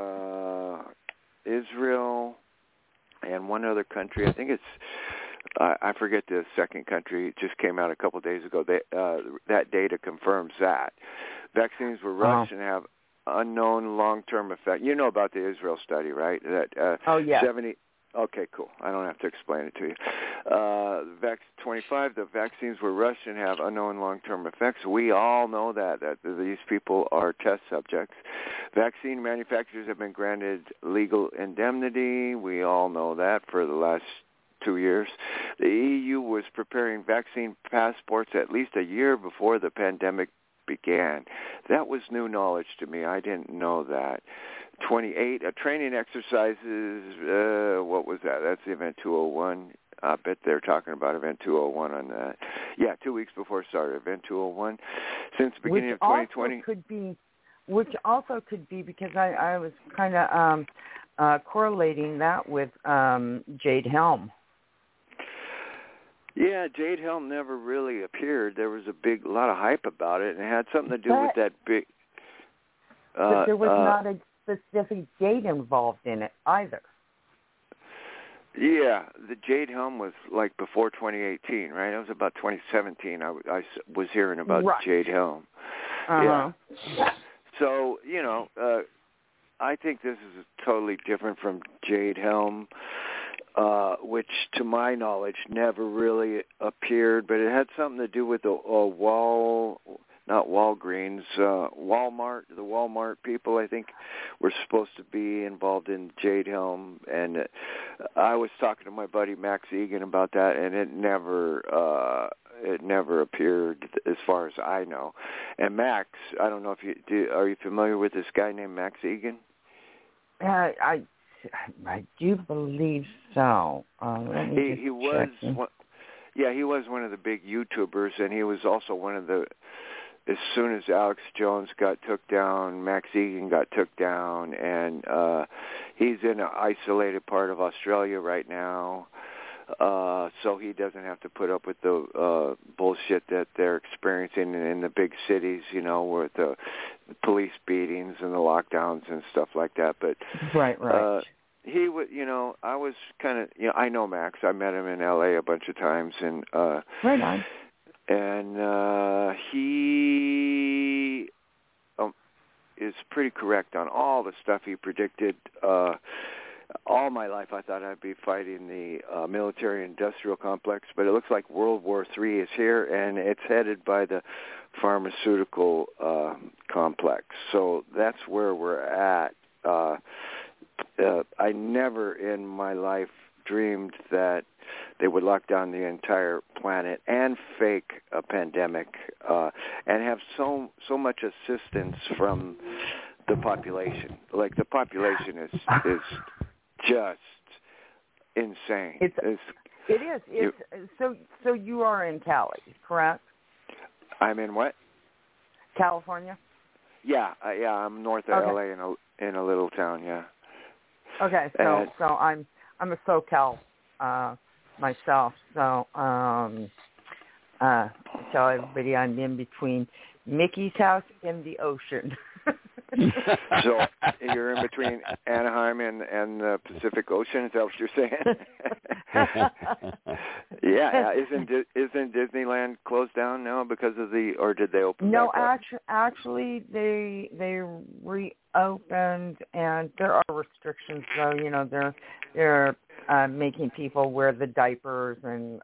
Israel and one other country, I think it's, I forget the second country, it just came out a couple of days ago. That data confirms that. Vaccines were rushed and have unknown long-term effect. You know about the Israel study, right? That 70. Okay, cool. I don't have to explain it to you. 25, the vaccines were rushed and have unknown long-term effects. We all know that these people are test subjects. Vaccine manufacturers have been granted legal indemnity. We all know that for the last 2 years. The EU was preparing vaccine passports at least a year before the pandemic began. That was new knowledge to me. I didn't know that. 28, training exercises, what was that? That's Event 201. I bet they're talking about Event 201 on that. Yeah, 2 weeks before it started, Event 201. Since the beginning of 2020. Which also could be because I was kind of correlating that with Jade Helm. Yeah, Jade Helm never really appeared. There was a lot of hype about it, and it had something to do with that big... but there was not a specific date involved in it either. Yeah, the Jade Helm was like before 2018, right? It was about 2017 I was hearing about Jade Helm. Uh-huh. Yeah. So, I think this is totally different from Jade Helm, which to my knowledge never really appeared, but it had something to do with the Walgreens, Walmart. The Walmart people, I think, were supposed to be involved in Jade Helm, and I was talking to my buddy Max Egan about that, and it never appeared as far as I know. And Max, I don't know if are you familiar with this guy named Max Egan? I do believe so. He was one of the big YouTubers, and he was also one of the. As soon as Alex Jones got took down, Max Egan got took down, and he's in an isolated part of Australia right now, so he doesn't have to put up with the bullshit that they're experiencing in the big cities, with the police beatings and the lockdowns and stuff like that. But right. He would, I was kind of, I know Max. I met him in L.A. a bunch of times, and right on. And he is pretty correct on all the stuff he predicted. All my life I thought I'd be fighting the military-industrial complex, but it looks like World War III is here, and it's headed by the pharmaceutical complex. So that's where we're at. I never in my life dreamed that they would lock down the entire planet and fake a pandemic and have so much assistance from the population. Like the population is just insane. It is. So you are in Cali, correct? I'm in what? California. Yeah, I'm north of LA in a little town. Yeah. Okay, so I'm a SoCal myself. So tell everybody I'm in between Mickey's house and the ocean. So you're in between Anaheim and the Pacific Ocean. Is that what you're saying? Yeah. Isn't Disneyland closed down now because of or did they open? No, back up? actually, they reopened, and there are restrictions. So they're making people wear the diapers and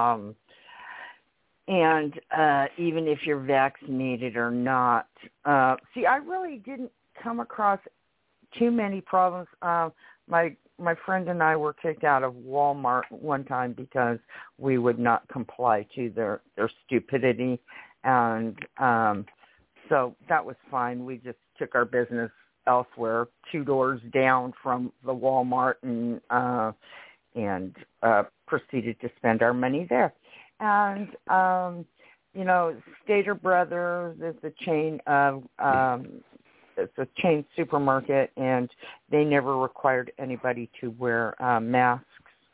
even if you're vaccinated or not. See, I really didn't come across too many problems. My friend and I were kicked out of Walmart one time because we would not comply to their stupidity, and so that was fine. We just took our business elsewhere, 2 doors down from the Walmart, and proceeded to spend our money there. And, Stater Brothers is a chain of, it's a chain supermarket, and they never required anybody to wear masks.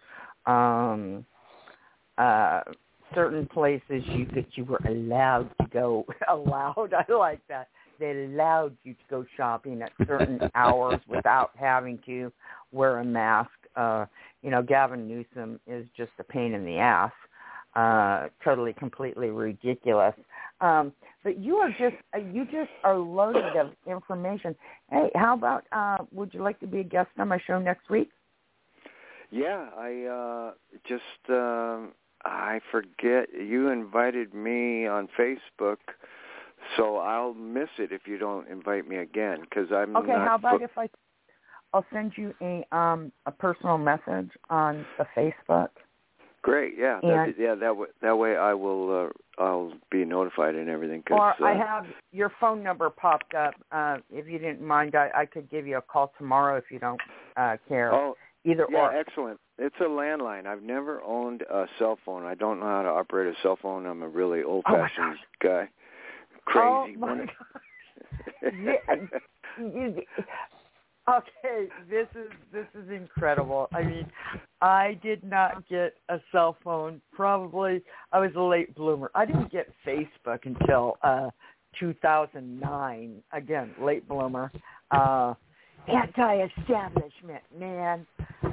Certain places you were allowed to go, I like that. They allowed you to go shopping at certain hours without having to wear a mask. Gavin Newsom is just a pain in the ass. Totally, completely ridiculous. But you just are loaded of information. Hey, how about, would you like to be a guest on my show next week? Yeah, I forget, you invited me on Facebook, so I'll miss it if you don't invite me again, because I'm okay, not... how about if I'll send you a personal message on the Facebook? Great, yeah, that way I will I'll be notified and everything. Or I have your phone number popped up. If you didn't mind, I could give you a call tomorrow if you don't care. Oh, either yeah, or. Excellent. It's a landline. I've never owned a cell phone. I don't know how to operate a cell phone. I'm a really old-fashioned guy. Crazy. Oh my gosh. Okay, this is incredible. I mean, I did not get a cell phone. Probably I was a late bloomer. I didn't get Facebook until 2009. Again, late bloomer. Anti-establishment, man.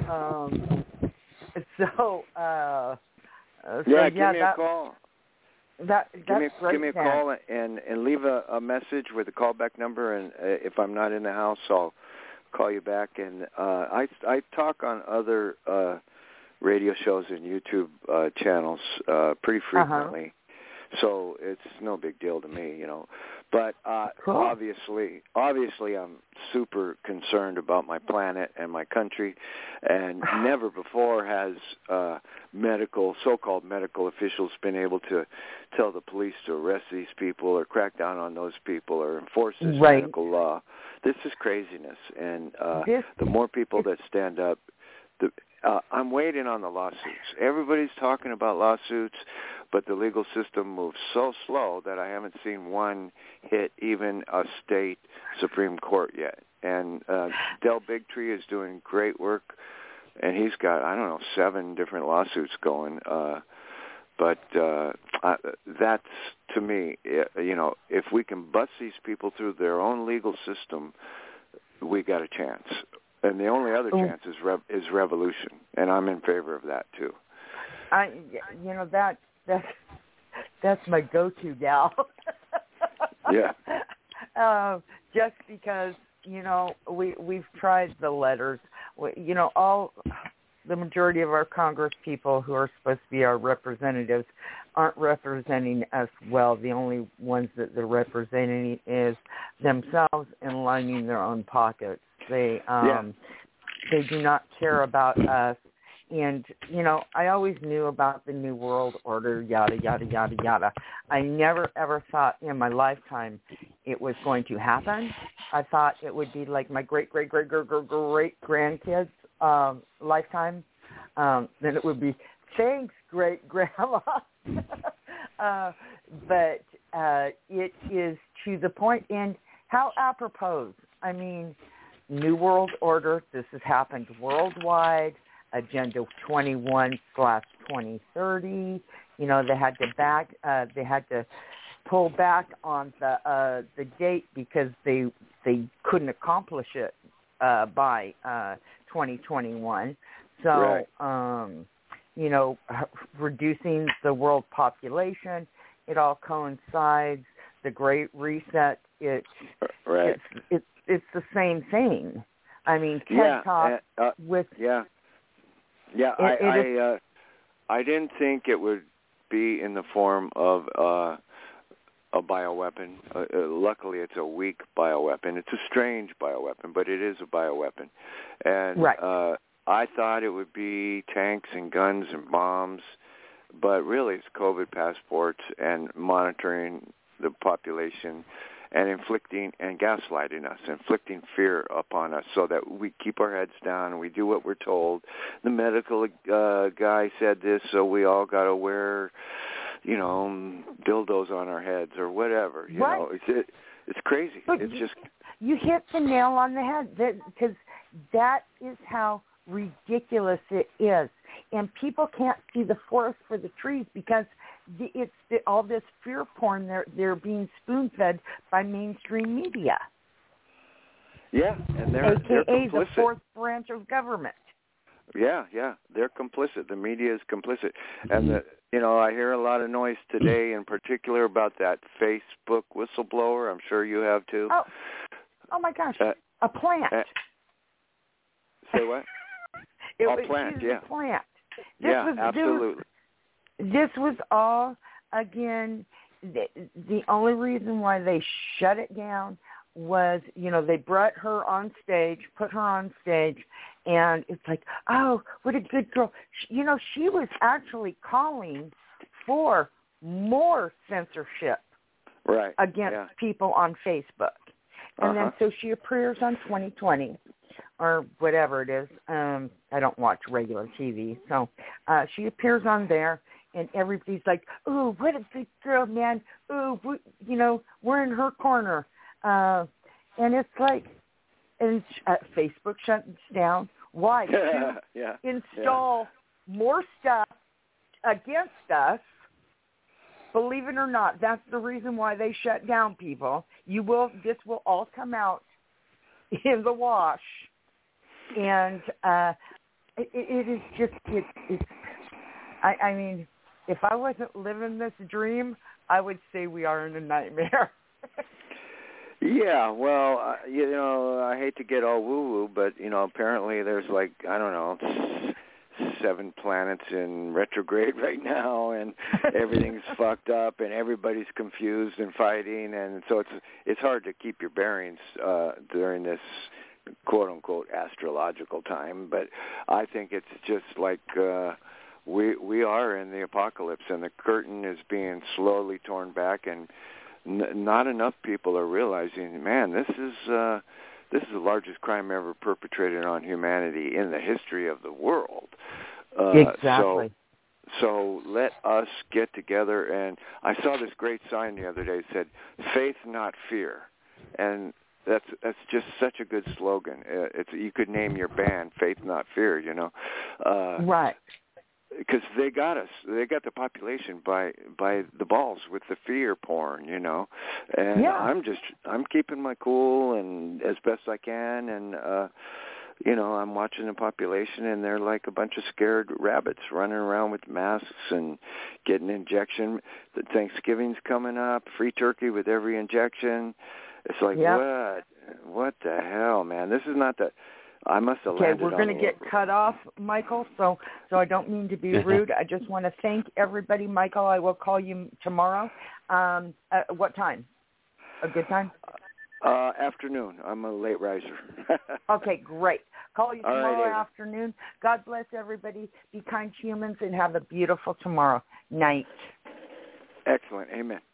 Give me a call. Give me a call and leave a message with a callback number, and if I'm not in the house, I'll call you back. And I talk on other radio shows and YouTube channels pretty frequently, so it's no big deal to me, But cool. obviously, I'm super concerned about my planet and my country, and never before has so-called medical officials been able to tell the police to arrest these people or crack down on those people or enforce this medical law. This is craziness, and the more people that stand up, I'm waiting on the lawsuits. Everybody's talking about lawsuits, but the legal system moves so slow that I haven't seen one hit even a state Supreme Court yet. And Del Bigtree is doing great work, and he's got, 7 different lawsuits going. But that's, to me, if we can bust these people through their own legal system, we got a chance. And the only other chance is revolution, and I'm in favor of that too. That's my go-to gal. Yeah. Just because we've tried the letters. The majority of our Congress people who are supposed to be our representatives aren't representing us well. The only ones that they're representing is themselves and lining their own pockets. They do not care about us, And, you know, I always knew about the New World Order, yada, yada, yada, yada. I never, ever thought in my lifetime it was going to happen. I thought it would be like my great-great-great-great-great-grandkids' lifetime. Then it would be, thanks, great-grandma. But it is to the point, and how apropos. I mean, New World Order, this has happened worldwide. Agenda 21/2030. You know, they had to pull back on the date because they couldn't accomplish it by 2021. So, right. You know, reducing the world population, it all coincides. The Great Reset, it's the same thing. I mean, TED Talk with I didn't think it would be in the form of a bioweapon. Luckily, it's a weak bioweapon. It's a strange bioweapon, but it is a bioweapon. And I thought it would be tanks and guns and bombs, but really it's COVID passports and monitoring the population and inflicting and gaslighting us, inflicting fear upon us so that we keep our heads down and we do what we're told. The medical guy said this, so we all got to wear, you know, dildos on our heads or whatever. You know, it's crazy. But it's just... You hit the nail on the head because that is how ridiculous it is. And people can't see the forest for the trees because all this fear porn they're being spoon-fed by mainstream media. Yeah, and they're complicit. The fourth branch of government. Yeah, they're complicit. The media is complicit. And, you know, I hear a lot of noise today in particular about that Facebook whistleblower. I'm sure you have too. Oh my gosh, a plant. Say what? A plant. Absolutely. This was all, again, the only reason why they shut it down was, you know, they brought her on stage, put her on stage, and it's like, oh, what a good girl. You know, she was actually calling for more censorship against people on Facebook. And then so she appears on 2020 or whatever it is. I don't watch regular TV. So she appears on there. And everybody's like, "Ooh, what a big girl, man! Ooh, you know, we're in her corner." And it's like, and Facebook shuts down. Why? To install more stuff against us. Believe it or not, that's the reason why they shut down people. This will all come out in the wash, and it is just it's. I mean. If I wasn't living this dream, I would say we are in a nightmare. Yeah, well, you know, I hate to get all woo-woo, but, you know, apparently there's like, I don't know, 7 planets in retrograde right now, and everything's fucked up, and everybody's confused and fighting, and so it's hard to keep your bearings during this quote-unquote astrological time, but I think it's just like... We are in the apocalypse, and the curtain is being slowly torn back, and not enough people are realizing, man, this is the largest crime ever perpetrated on humanity in the history of the world. Exactly. So let us get together, and I saw this great sign the other day that said, "Faith, not fear," and that's just such a good slogan. You could name your band "Faith, Not Fear," you know. Right. Because they got us. They got the population by the balls with the fear porn, you know. And I'm keeping my cool and as best I can, and you know, I'm watching the population, and they're like a bunch of scared rabbits running around with masks and getting injection. The Thanksgiving's coming up, free turkey with every injection. It's like what the hell, man? This is not the. I must have landed. Okay, we're going to get cut off, Michael, so I don't mean to be rude. I just want to thank everybody. Michael, I will call you tomorrow. What time? A good time? Afternoon. I'm a late riser. Okay, great. Call you All right, tomorrow Ava. afternoon. God bless everybody. Be kind to humans and have a beautiful tomorrow night. Excellent. Amen.